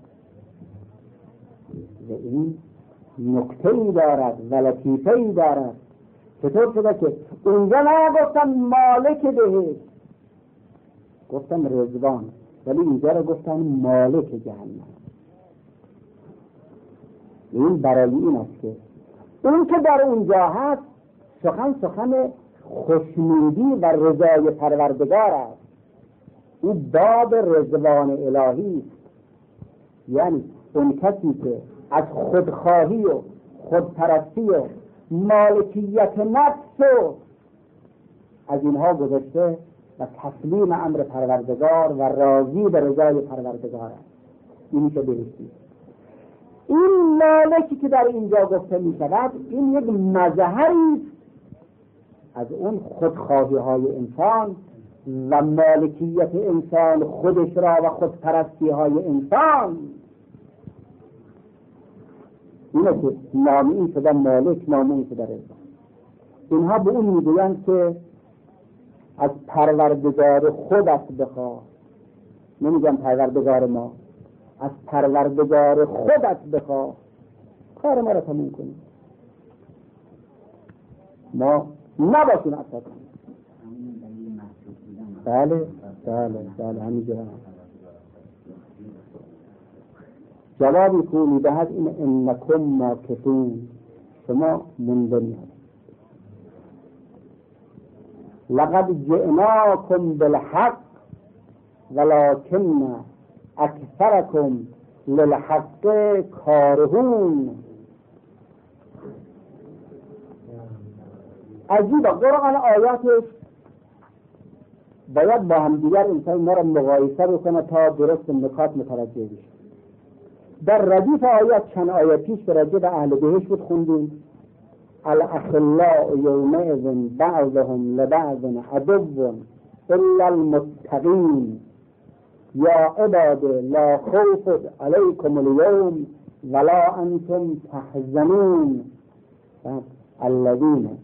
و این نکته‌ای دارد و لطیفه‌ای دارد. چطور شده که اونجا نگفتن مالک بهشت، گفتن رضوان، ولی اینجا رو گفتن مالک جهنم. این برای این است که اون که در اونجا هست سخن سخن خوشنودی و رضای پروردگار است. این باب رضوان الهی است، یعنی اون کسی که از خودخواهی و خودپرستی و مالکیت نفس و از اینها گذشته و تسلیم امر پروردگار و راضی به رضای پروردگار است. این که بهشتی. این مالکی که در اینجا گفته می شود این یک مظهری از اون خودخواهی های انسان و مالکیت انسان خودش را و خودپرستی های انسان. اینه که نامی شده مالک، نامی شده رضا. اینها به اون میگویند که از پروردگار خودت بخواه، نمیگم پروردگار ما، از پروردگار خودت بخواه کار ما را تموم کنیم، ما نباشیم اصلا. بله بله بله همینجا جوابی که میدهد این انکم ماکثون، شما موندنی هست. لقد جئناکم بالحق ولکن اکثرکم للحق کارهون. عجیبه قرآن آیاتش باید با هم دیگر انسان ما را مقایسه بکنه تا درست نکات متوجه بشه. در ردیف آیات چند آیه پیش راجع به اهل بهشت بود خوندیم. الاخلاء یومئذ بعضهم لبعض عدو الا المتقین یا عباد لا خوف علیکم اليوم ولا انتم تحزنون الذین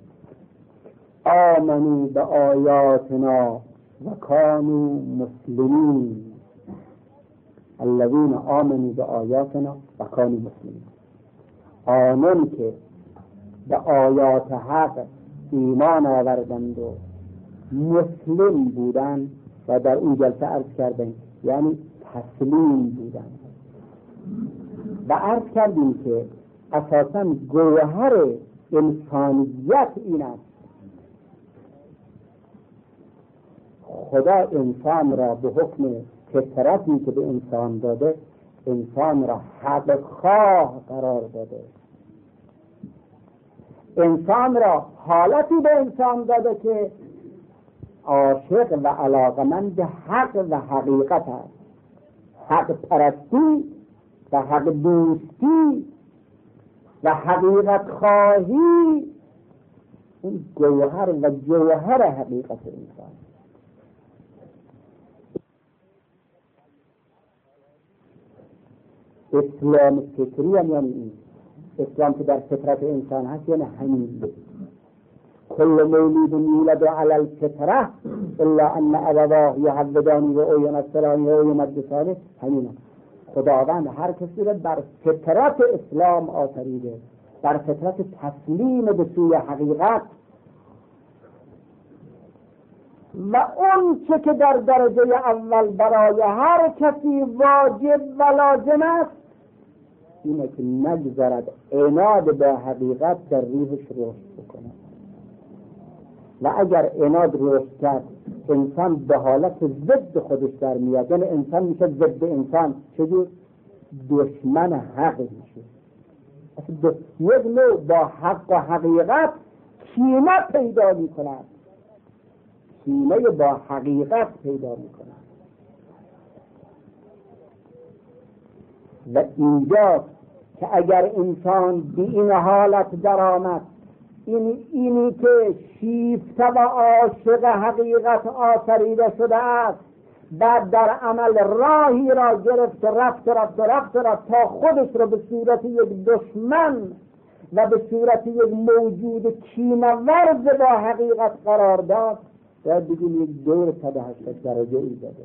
آمنوا بآیاتنا و کانوا مسلمین. الذین آمنوا بآیاتنا و کانوا مسلمین، آنان که به آیات حق ایمان آوردند و مسلم بودند و در این جلسه عرض کردیم یعنی تسلیم بودند. و عرض کردیم که اساساً گوهر انسانیت این است. خدا انسان را به حکم فطرتی که به انسان داده انسان را حق خواه قرار داده، انسان را حالتی به انسان داده که عاشق و علاقمند حق و حقیقت است. حق پرستی و حق دوستی و حقیقت خواهی این گوهر و جوهر حقیقت انسان. اسلام فطری هم یعنی این اسلام که در فطرت انسان هست یعنی همین. کل مولود یولد علی الفطره الا ان ابواه یهودانی و او ینصرانی و او یمجسانی. همینه خداوند هر کسی را بر فطرت اسلام آفریده، بر فطرت تسلیم به سوی حقیقت، و اون چه که در درجه اول برای هر کسی واجب و لازم است اینه که نگذارد عناد به حقیقت در روحش رشد بکنه. و اگر عناد رشد کرد انسان به حالت ضد خودش در میاد، یعنی انسان میشه ضد انسان. چجور؟ دشمن حق میشه. یک نوع با حق و حقیقت کینه پیدا میکند، کینه با حقیقت پیدا میکند. و اینجا که اگر انسان به این حالت در آمد، این اینی که شیفته و عاشق حقیقت آفریده شده است، بعد در عمل راهی را گرفت رفت رفت رفت رفت تا خودش را به صورت یک دشمن و به صورت یک موجود کینه‌ورز با حقیقت قرار داد، باید بگیم یک دور صد و هشتاد درجه ای داده.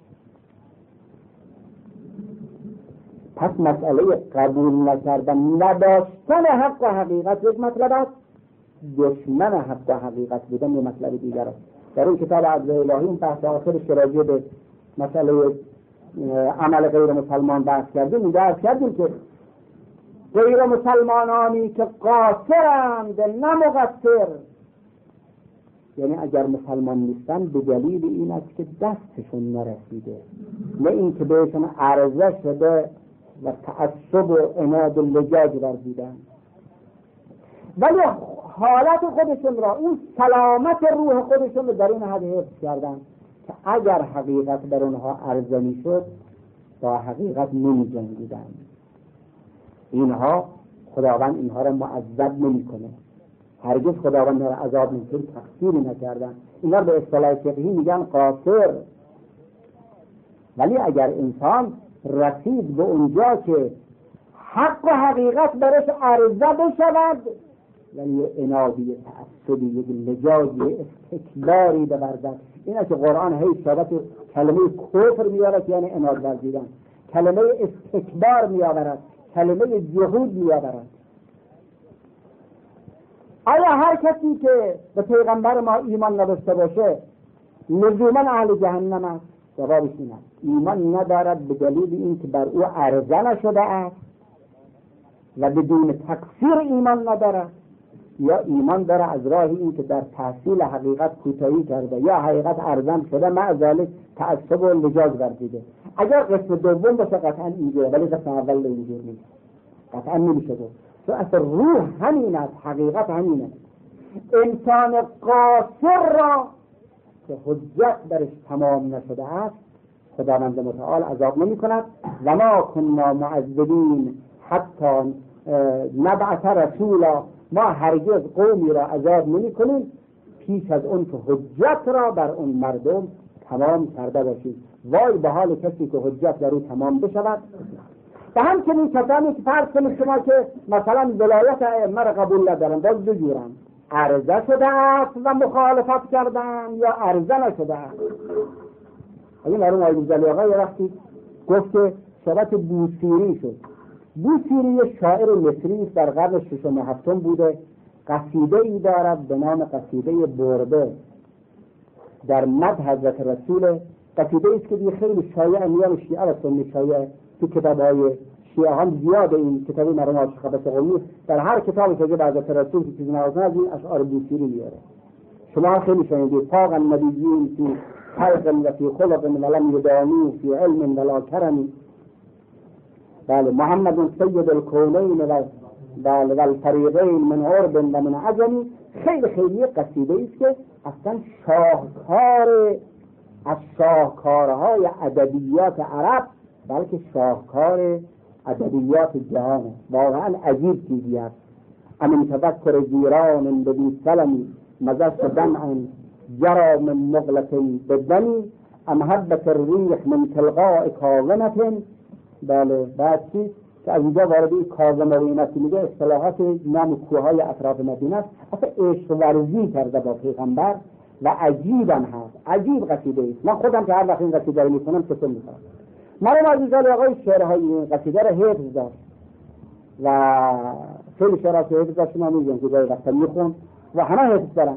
پس مسئله قبول نکردن نداشتن حق و حقیقت یک مطلب است، دشمن حق و حقیقت بودن یک مطلب دیگر است. در این کتاب عدل الهی این بحث آخرش راجع به مسئله عمل غیر مسلمان بحث کردیم. این بحث کردیم که غیر مسلمانانی که قاصرند نه مقصر، یعنی اگر مسلمان نیستن به دلیل این است که دستشون نرسیده، نه این که بهشون عرضه شده و تعصب و عناد و لجاج ورزیدن، ولی حالت خودشون را، اون سلامت روح خودشون رو در این حد حفظ کردن که اگر حقیقت بر اونها عرضه می شد با حقیقت نمی جنگیدن. اینها خداوند اینها را معذب نمی کنه، هرگز خداوند را عذاب نمی کنه، تقصیری نکردن. اینا به اصطلاح فقهی میگن قاصر. ولی اگر انسان رسید به اونجا که حق و حقیقت برش عرضه بشود ولی عنادی، تعصبی، یک لجاجی، استکباری ببردن، اینه که قرآن هی شابت کلمه کفر میارد، یعنی عناد ورزیدن، کلمه استکبار میآورد، کلمه جهود میآورد. آیا هر کسی که به پیغمبر ما ایمان نداشته باشه لزوما اهل جهنم است؟ جوابش این است، ایمان ندارد به دلیل این که بر او عرضه نشده است و بدون تقصیر ایمان ندارد، یا ایمان داره از راه این که در تحصیل حقیقت کوتاهی کرده یا حقیقت ارزان شده معذالک تعصب و لجاج ورزیده. اگر قسم دوم باشه قطعا اینجوره، ولی قسم اول اینجور نیست، قطعا نمیشه گفت. تو اصلا روح همین است، حقیقت همینه. انسان قاصر را که حجت برش تمام نشده است خداوند متعال عذاب نمی کند. و ما کننا معذبین حتی نبعث رسولا، ما هرگز قومی را عذاب نمی کنیم پیش از اون که حجت را بر اون مردم تمام کرده باشید. وای به حال کسی که حجت در او تمام بشود. و همچنین کسانی که فرض کنید شما که مثلا ولایت ائمه را قبول ندارن، باز دو جورن، عرضه شده است و مخالفت کردن یا عرضه نشده است. این مرحوم آقای زلیقا یه وقتی گفت که شبت بوسیری شد. بوسیری یه شاعر مصری در قرن ششم و هفتم بوده، قصیده ای دارد به نام قصیده برده در مدح حضرت رسول. قصیده ایست که دیگه خیلی شایع میان شیعه و سنی شایع، تو کتاب‌های شیعه هم زیاده. این کتاب مرحوم عاشق بس قومی در هر کتابی که به حضرت رسول که چیزی نوازن از این اشعار بوسیری میاره. شما خیلی شنیدید فاق النبیین فی خلق و فی خلق ولم یدانی فی علم ولا کرم. بله، محمد سید الکونین و بله والفریقین من عرب و من عجم. خیلی خیلی قصیده ایست که اصلا شاهکار از شاهکارهای ادبیات عرب، بلکه شاهکار ادبیات جهانه. واقعا عجیب چیزی است. امن تذکر جیران بدی سلمی مزست دمع جرى من مغلق بدنی ام هبت الریح من تلقاء کاظمة. بله، بعد چی؟ که از اینجا وارد این کاظم و ایناتی میگه اصطلاحات نام کوههای اطراف مدینه است، اصلا عشق ورزی کرده با پیغمبر و عجیبا هست، عجیب قصیده است. من خودم که هر وقت این قصیده رو میکنم چطور میکنم، مرحوم عزیزالی آقای شعرهای این قصیده رو حفظ داشت و خیلی شعرها که حفظ داشت، من میگم که جای وقتا میخون و همه حفظ دارن،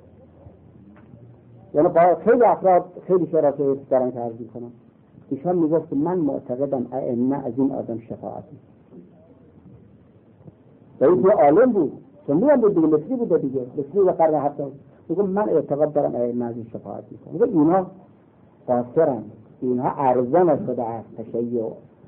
یعنی خیلی افراد خیلی شعرها که حفظ دارن که عرض میکنم. ایشان میگفت من معتقدم ائمه از این آدم شفاعت میکنه. و این که عالم بود، سنی هم بود دیگه، مصری بود دیگه، مصری و قرن هفتاد. میگم من اعتقاد دارم ائمه از این شفاعت میکنه. میگم اینا قاصرن، اینها ارزان شده از تشیع،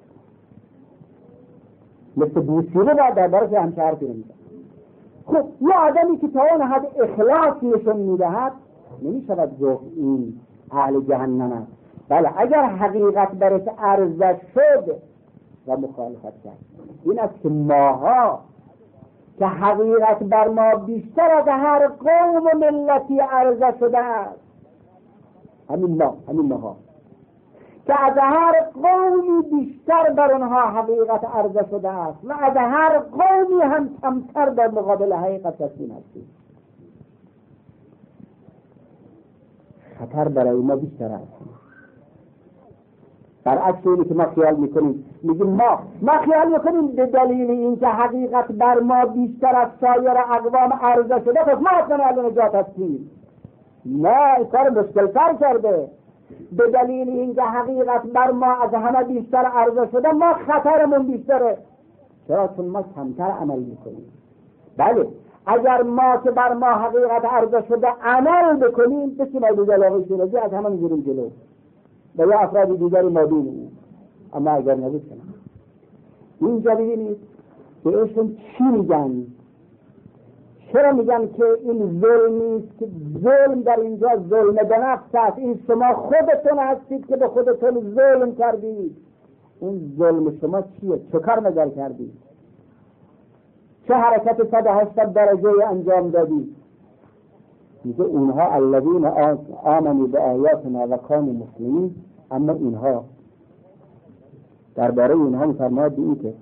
مثل بوسیله باید در باره که همچه حرفی رو میزن. خب یه آدمی که تا اون حد اخلاص نشون میدهد نمیشود گفت این اهل جهنم است. بله اگر حقیقت برش عرضه شد و مخالفت کرد، این است که ماها که حقیقت بر ما بیشتر از هر قوم و ملتی عرضه شده است، همین ما همین ماها که از هر قومی بیشتر بر اونها حقیقت عرضه شده است و از هر قومی هم کمتر در مقابل حقیقت تسلیم هستیم، خطر برای ما بیشتر است. برعکس اینی که ما خیال میکنیم، میگیم ما ما خیال میکنیم به دلیل اینکه حقیقت بر ما بیشتر از سایر اقوام عرضه شده پس ما حتما اهل نجات هستیم. نه، این کار مشکل تر کرده. به دلیل اینکه حقیقت بر ما از همه بیشتر عرضه شده ما خطرمون بیشتره. چرا؟ چون ما کمتر عمل میکنیم. بله اگر ما که بر ما حقیقت عرضه شده عمل بکنیم بسیم از علاقه شیرازی از همه میگیریم جلو و یا افراد دیگری ما بینیم. اما اگر نبود کنم اینجا ببینید که ایشون چی میگن، چرا میگن که این ظلمی است که ظلم در اینجا ظلم به نفس است. این شما خودتون هستید که به خودتون ظلم کردید. این ظلم شما چیه؟ چه کار مگر کردید؟ چه حرکت صد و هشتاد درجه انجام دادید؟ میگه اونها الذین آمنوا بآیاتنا و کانوا مسلمین. اما اینها درباره اینها میفرماید این که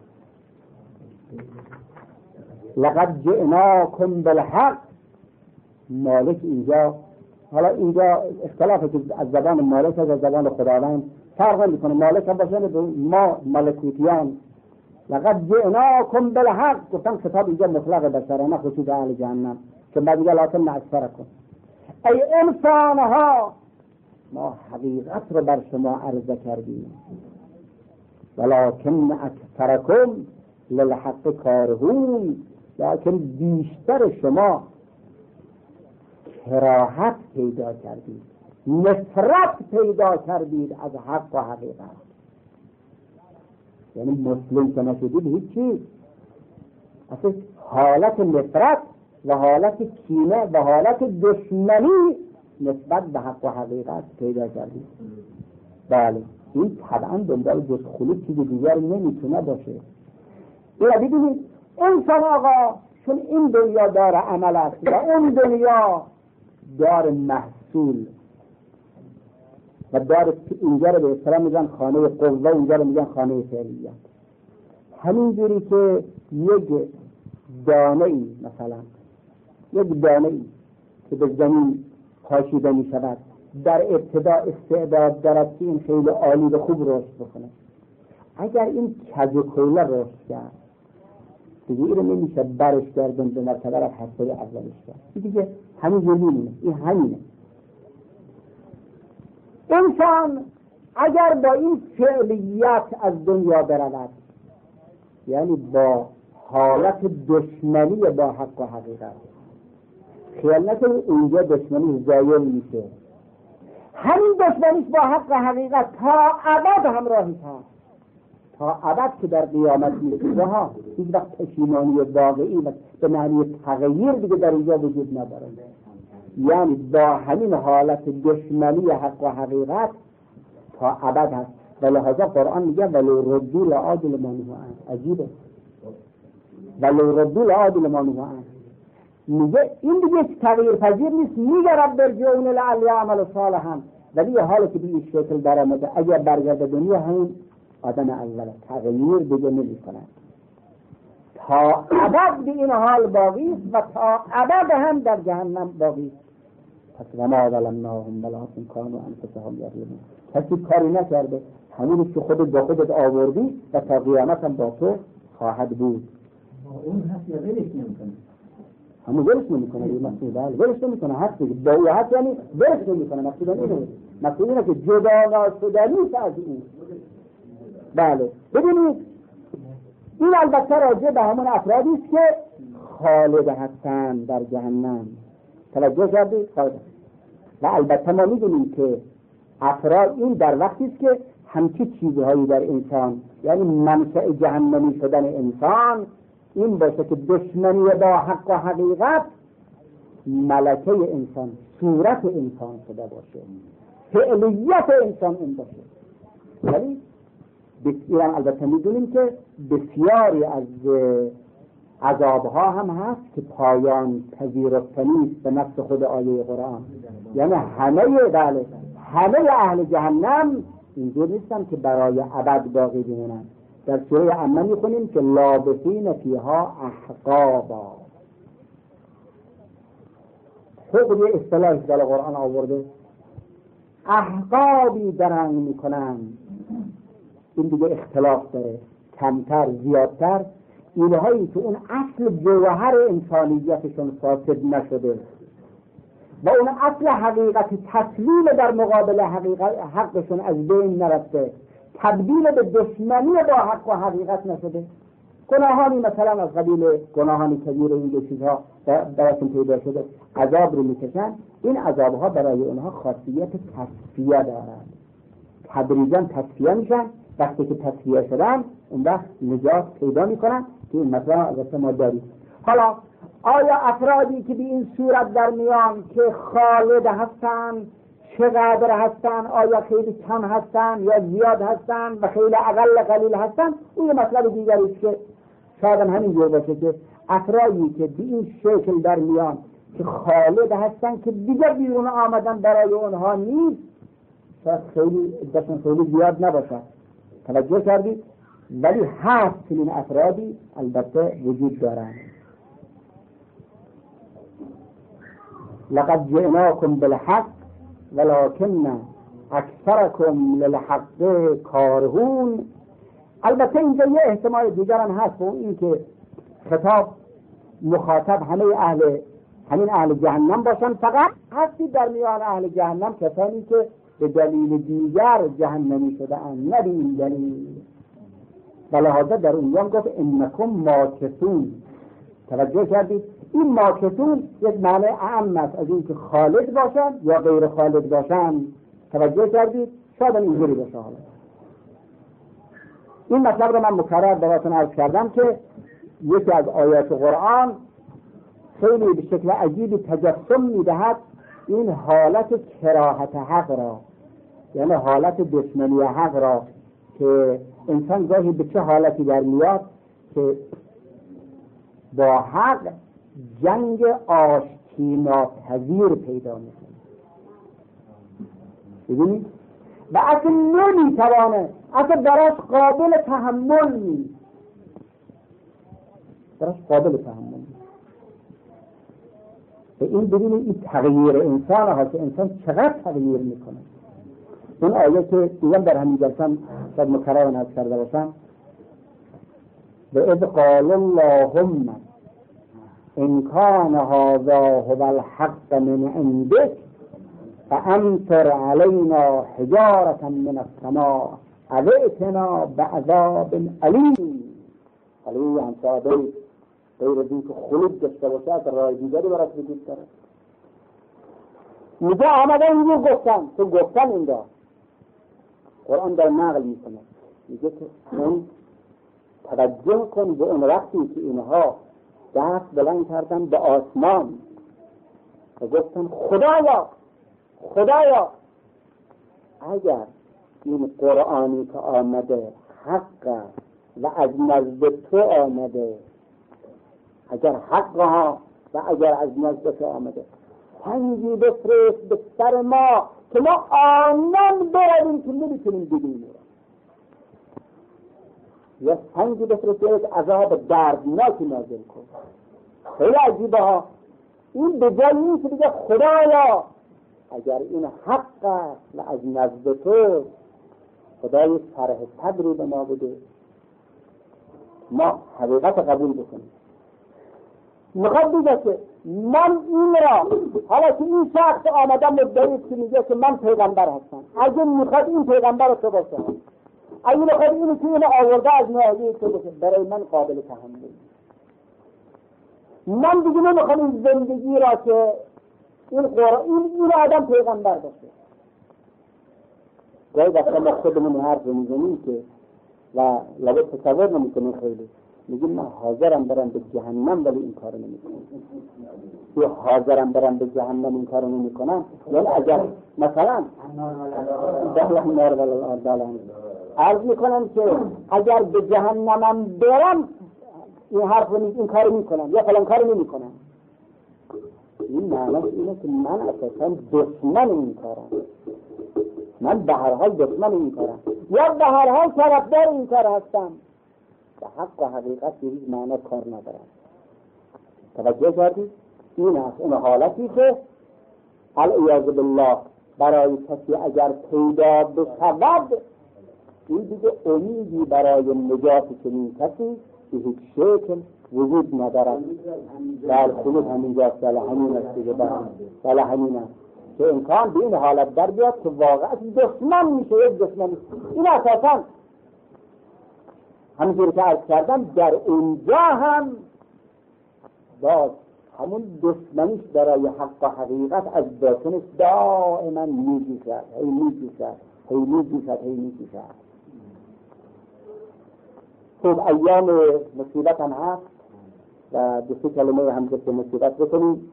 لقد جئناکم بالحق. مالک اینجا، حالا اینجا اختلافه که از زبان مالک از زبان خداوند فرق نمیکنه، مالک هم باشه ما ملکوتیان. لقد جئناکم بالحق گفتم خطاب اینجا مطلق بشرانه خصوص اهل جهنم که بعد دیگه لازم اکثرکم ای انسانها ما حقیقت رو بر شما عرضه کردیم ولکن اکثرکم للحق کارهون. لیکن بیشتر شما کراهت پیدا کردید، نفرت پیدا کردید از حق و حقیقت. یعنی مسلم که نشدید هیچی، اصلا حالت نفرت و حالت کینه و حالت دشمنی نسبت به حق و حقیقت پیدا کردید. بله این طبعا دنبال جز خلوص چیز دیگر نمیتونه باشه. یا ببینید انسان آقا چون این دنیا دار عمل است و اون دنیا دار محصول و دار، اینجا رو به اصطلاح میگن خانه قوه، اینجا رو میگن خانه فعلیت. همین جوری که یک دانه ای مثلا یک دانه ای که به زمین پاشیده می شود در ابتدا استعداد دارد که این خیلی عالی و خوب رشد بکنه، اگر این کج و کوله رشد کرد دیگه این رو نمیشه برش کردن به مرتبه از حصه اولش کرد، دیگه همین جوریه. این همینه. انسان اگر با این فعلیت از دنیا برود، یعنی با حالت دشمنی با حق و حقیقت، خیال نکنید اونجا دشمنی زایل میشه، همین دشمنیش با حق و حقیقت تا ابد همراهی هست، تا ابد که در قیامت میشه ها هیچ وقت پشیمانی واقعی و به معنی تغییر دیگه در اینجا وجود نداره. یعنی با همین حالت دشمنی حق و حقیقت تا ابد هست. و لحاظا قرآن میگه ولو ردوا لعادوا لما نهوا عنه. عجیبه، ولو ردوا لعادوا لما نهوا عنه. میگه این دیگه تغییر پذیر نیست. میگه رب ارجعون لعلی اعمل صالحا، ولی حالا که به این شکل در آمده اگر برگرده دنیا همین آدم اول تغییر دیگه نمی کنن، تا ابد به این حال باقی است و تا ابد هم در جهنم باقی است. پس وما ظلمناهم ولکن کانوا انفسهم یظلمون. کسی کاری نکرده، همونی که خودت با خودت آوردی و تا قیامت هم با تو خواهد بود. اون هست یا ولش نمیکنه؟ همون ولش نمیکنه دیگه، مقصود بله ولش نمیکنه، هست دیگه با او هست یعنی ولش نمیکنه. مقصود اینه، مقصود اینه که جدا نشدنی از او. بله ببینید این البته راجع به همون افرادی است که خالد هستند در جهنم. توجه کردید؟ خالد. و البته ما میدونیم که افراد این در وقتی است که همچی چیزهایی در انسان، یعنی منشأ جهنمی شدن انسان این باشه که دشمنی با حق و حقیقت ملکه انسان، صورت انسان شده باشه، فعلیت انسان این باشه. ولی بسیار البته میدونیم که بسیاری از عذابها هم هست که پایان پذیرفتنی است به نفس خود آیه قرآن. یعنی همه بله همه اهل جهنم اینجور نیستن که برای ابد باقی بمونن. در سوره عمه میخونیم که لابثین فیها احقابا. خود یه اصطلاحی در قرآن آورده، احقابی درنگ میکنن. این دیگه اختلاف داره، کمتر زیادتر، اینهایی که اون اصل جوهر انسانیتشون فاسد نشده و اون اصل حقیقت تسلیم در مقابل حقیقت حقشون از بین نرفته، تبدیل به دشمنی با حق و حقیقت نشده. گناهانی مثلا از قبیل گناهانی کبیر این دو چیزها براشون پیدا شده، عذاب رو میکشن. این عذابها برای اونها خاصیت تصفیه دارند، تدریجا تصفیه میشن. وقتی که تصفیه شدن اون وقت نجات پیدا میکنن که این مثلا البته ما داریم. حالا آیا افرادی که به این صورت در میان که خالد هستن چقدر هستن؟ آیا خیلی کم هستن یا زیاد هستن و خیلی اقل قلیل هستن؟ اون مطلب دیگری است که شاید همین جور باشه که افرادی که به این شکل در میان که خالد هستن که دیگر بیرون آمدن برای اونها نیست، شاید خیلی عدتشون خیلی زیاد نباشه. توجه کردید؟ ولی هست که این افرادی البته وجود دارند. لقد جئناكم بالحق ولكن اکثرکم للحق کارهون. البته اینجا یه احتمال دیگر هم هست، و این که خطاب مخاطب همه اهل همین اهل جهنم باشن. فقط هستی در میان اهل جهنم کسانی که به دلیل دیگر جهنمی شده اند، نه به این دلیل. ولهذا در اونجا گفت انکم ماکثون. توجه کردید؟ این ماکثون یک معنی اعم است از این که خالد باشن یا غیر خالد باشن. توجه کردید؟ شاید اینجوری باشه. حالا این مطلب رو من مکرر براتون عرض کردم که یکی از آیات قرآن خیلی به شکل عجیبی تجسم میدهد این حالت کراهت حق را، یعنی حالت دشمنی حق را، که انسان گاهی به چه حالتی در میاد که با حق جنگ آشتی ناپذیر پیدا میکنه. ببینید؟ و اصلا نمیتوانه، اصلا براش قابل تحمل نیست، براش قابل تحمل نیست. و این ببینید این تغییر انسان ها که انسان چقدر تغییر میکنه. اون آیه که دیگه در همین جلسه شاید مکرر نقل کرده باشم، و اذ قال اللهم ان کان هذا هو الحق من عندك فامطر علينا حجارة من السماء او ائتنا بعذاب الیم. علی هم صادق غیر از این که خلود داشته باشه از راه دیگری برات وجود داره. میگه آمده اینجور گفتن، تو گفتن این دار قرآن در نقل میکنه، میگه که اون توجه کن به اون وقتی که اینها دست بلند کردن به آسمان و گفتن خدایا خدایا اگر این قرآنی که آمده حق و از نزد تو آمده، اگر حق ها و اگر از نزد تو آمده، سنگی بفرست به سر ما که ما آنان برویم که نمیتونیم بگیم. یا سنگی بفرست یا یک عذاب دردناکی نازل کن. خیلی عجیبه ها. این به جای این که بگه خدایا اگر این حق است و از نزد تو، خدای شرح صدری به ما بده ما حقیقت قبول بکنیم. میخواد بگه که من این را، حالا که این شخص آمده مدعی که میگه که من پیغمبر هستم، اگه میخواد این پیغمبر تو باشه، اگه میخواد اینو که اینو آورده از ناحیه تو باشه، برای من قابل تحمل. من دیگه نمیخوام این زندگی را که این قرآن این این آدم پیغمبر باشه. گاهی وقتا ما خودمون حرف میزنیم که و لابد تصور نمیکنیم، خیلی میگیم من حاضرم برم به جهنم ولی این کارو نمیکنم. یا حاضرم برم به جهنم این کارو نمیکنم. یعنی اگر مثلا دلم نار ولی دلم عرض میکنم که اگر به جهنمم برم این حرف رو این کارو میکنم یا فلان کارو نمیکنم. این معنیش اینه که من اساسا دشمن این کارم، من به هر حال دشمن این کارم یا به هر حال طرفدار این کار هستم. به حق و حقیقت هیچ معنی کار ندارم. توجه کردید؟ این است اون حالتی که العیاذ بالله برای کسی اگر پیدا بشود، این دیگه امیدی برای نجات چنین کسی به هیچ شکل وجود ندارد. در خلود همینجاست، بله همین است دیگه، بله همین است که امکان به این حالت در بیاد که واقعا دشمن میشه. یک دشمن این اساسا همینجور که عرض کردم در اونجا هم باز همون دشمنیش برای حق و حقیقت از باطنش دائما میجوشد، هی میجوشد هی میجوشد هی میجوشد. خب ایام مصیبت هم هست و دو سه کلمه هم که مصیبت بکنیم.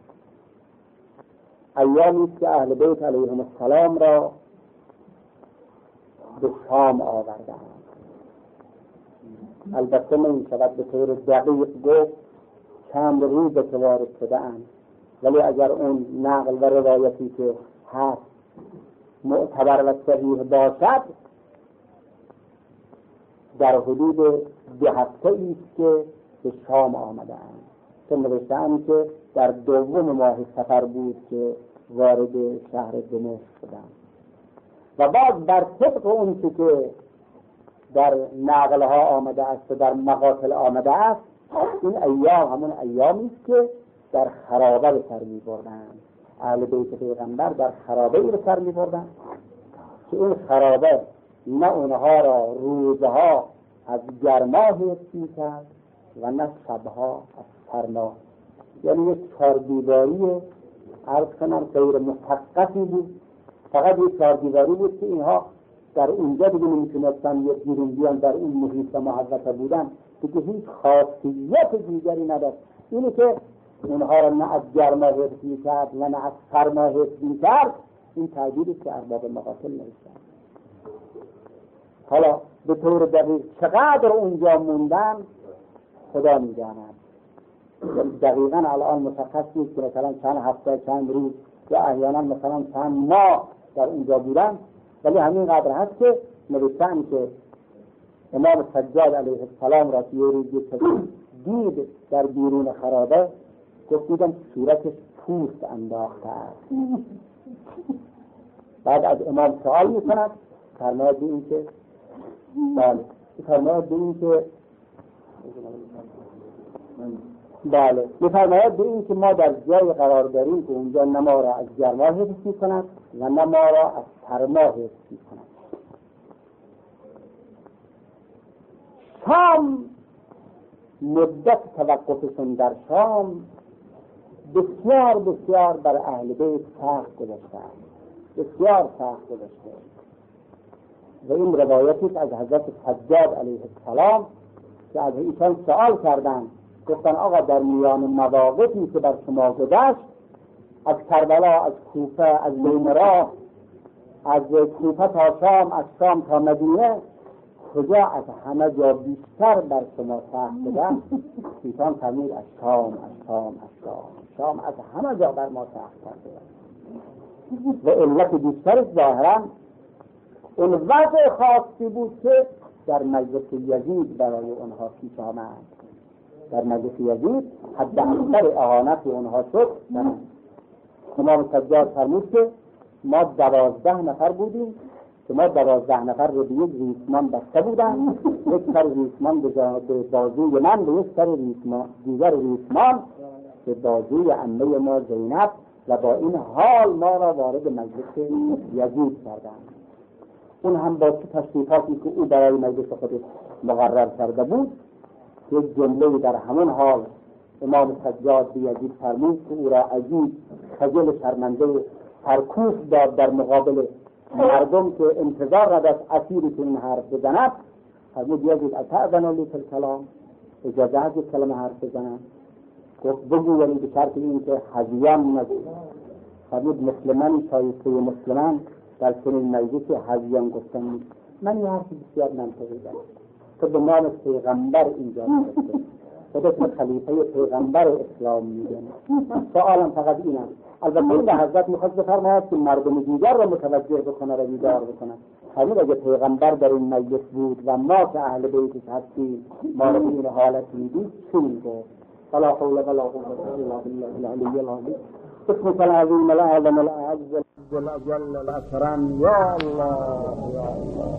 ایامی که اهل بیت علیهم السلام را به شام آوردند. البته من شود به طور دقیق گفت چند روز که وارد شده اند، ولی اگر اون نقل و روایتی که هست معتبر و صحیح باشد در حدود دو هفته ایست که به شام آمده اند. که نوشته‌اند که در دوم ماه سفر بود که وارد شهر دمشق شدند. و باز بر طبق اون که در نقلها آمده است و در مقاتل آمده است، این ایام همون ایامی است که در خرابه به سر می بردند. اهل بیت پیغمبر در خرابه ای به سر می بردند که این خرابه نه اونها را روزها از گرما حفظ می کرد و نه شبها از سرما. یعنی یک چهاردیواری عرض کنم غیر محققی بود، فقط یک چهاردیواری بود که اینها در اونجا دیگه نمیتونستن یک بیرون بیان، در اون محیط محوطه بودن دیگه هیچ خاصیت دیگری نداشت. اینی که اونها را نه از گرما حفظ می‌کرد و نه از سرما حفظ می‌کرد، این تعبیری که ارباب مقاتل نوشتن. حالا به طور دقیق چقدر اونجا موندن خدا می‌داند. دقیقاً الان مشخص نیست که مثلا چند هفته، چند روز یا احیانا مثلا چند ماه در اونجا بودن، ولی همین قدر هست که نوشتن که امام سجاد علیه السلام را یه روز دید در بیرون خرابه، گفت دیدم صورتش پوست انداخته است. بعد از امام سوال میکند، فرماید به این که بله فرماید به این که بله میفرماید به این که ما در جای قرار داریم که اونجا نه ما را از گرما حفظ می‌کند و نه ما را از سرما حفظ می‌کند. شام مدت توقفشون در شام بسیار بسیار بر اهل بیت سخت گذشته، بسیار سخت گذشته. و این روایتی از حضرت سجاد علیه السلام که از ایشان سوال کردند، گفتن آقا در میان مواقفی که بر شما گذشت، از کربلا، از کوفه، از بین راه، از کوفه تا شام، از شام تا مدینه، کجا از همه جا بیشتر بر شما سخت بودن؟ ایشان فرمود از شام، از شام، از شام. شام از همه جا بر ما سخت کرده. و علت بیشتر ظاهرا اون وضع خاصی بود که در مجلس یزید برای اونها پیش آمد. در مجلس یزید حد اکثر اهانت اونها شد. امام سجاد فرمود که ما دوازده نفر بودیم که ما دوازده نفر رو به یک ریسمان بسته بودن، یک سر ریسمان به بازوی من، به یک سر ریسمان دیگر ریسمان به بازوی عمه ما زینب، و با این حال ما را وارد مجلس یزید کردند. اون هم با چه تشریفاتی که او برای مجلس خود مقرر کرده بود، یک جمله در همون حال امام سجاد به یزید فرمود که او را عجیب خجل شرمنده سرکوف داد در مقابل مردم که انتظار نداشت اسیری که این حرف بزند. فرمود یزید اتأذن لی فی الکلام، اجازه هست یک کلمه حرف بزنم؟ گفت بگو، ولی به شرط این که هذیان نگو. فرمود مثل من شایسته مسلمان در چنین مجلسی هذیان گفتن نیست. من این حرف بسیار منطقی دارم. تو به نام پیغمبر اینجا نشسته، خودت به خلیفه پیغمبر اسلام میدونی. من سوالم فقط اینم. البته این حضرت میخواست بفرماید که مردم دیگر را متوجه بکنه و بیدار بکنه. همین اگه پیغمبر در این مجلس بود و ما که اهل بیتش هستیم ما را به این حالت میدید چی میگفت؟ ولا حول ولا قوة الا بالله العلی العظیم. اسمك العظیم الاعظم الاعز الاجل الاکرم یا الله یا الله.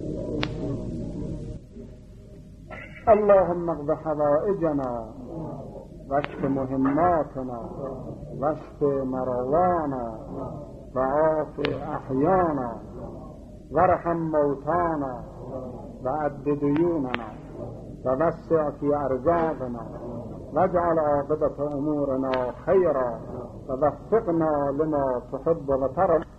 اللهم اقض حوائجنا واشف مهماتنا واشف مروانا وعاف احیانا وارحم موتانا وعد ديوننا ووسع في ارزاقنا واجعل عاقبة امورنا خيرا ووفقنا لما تحب وترضى.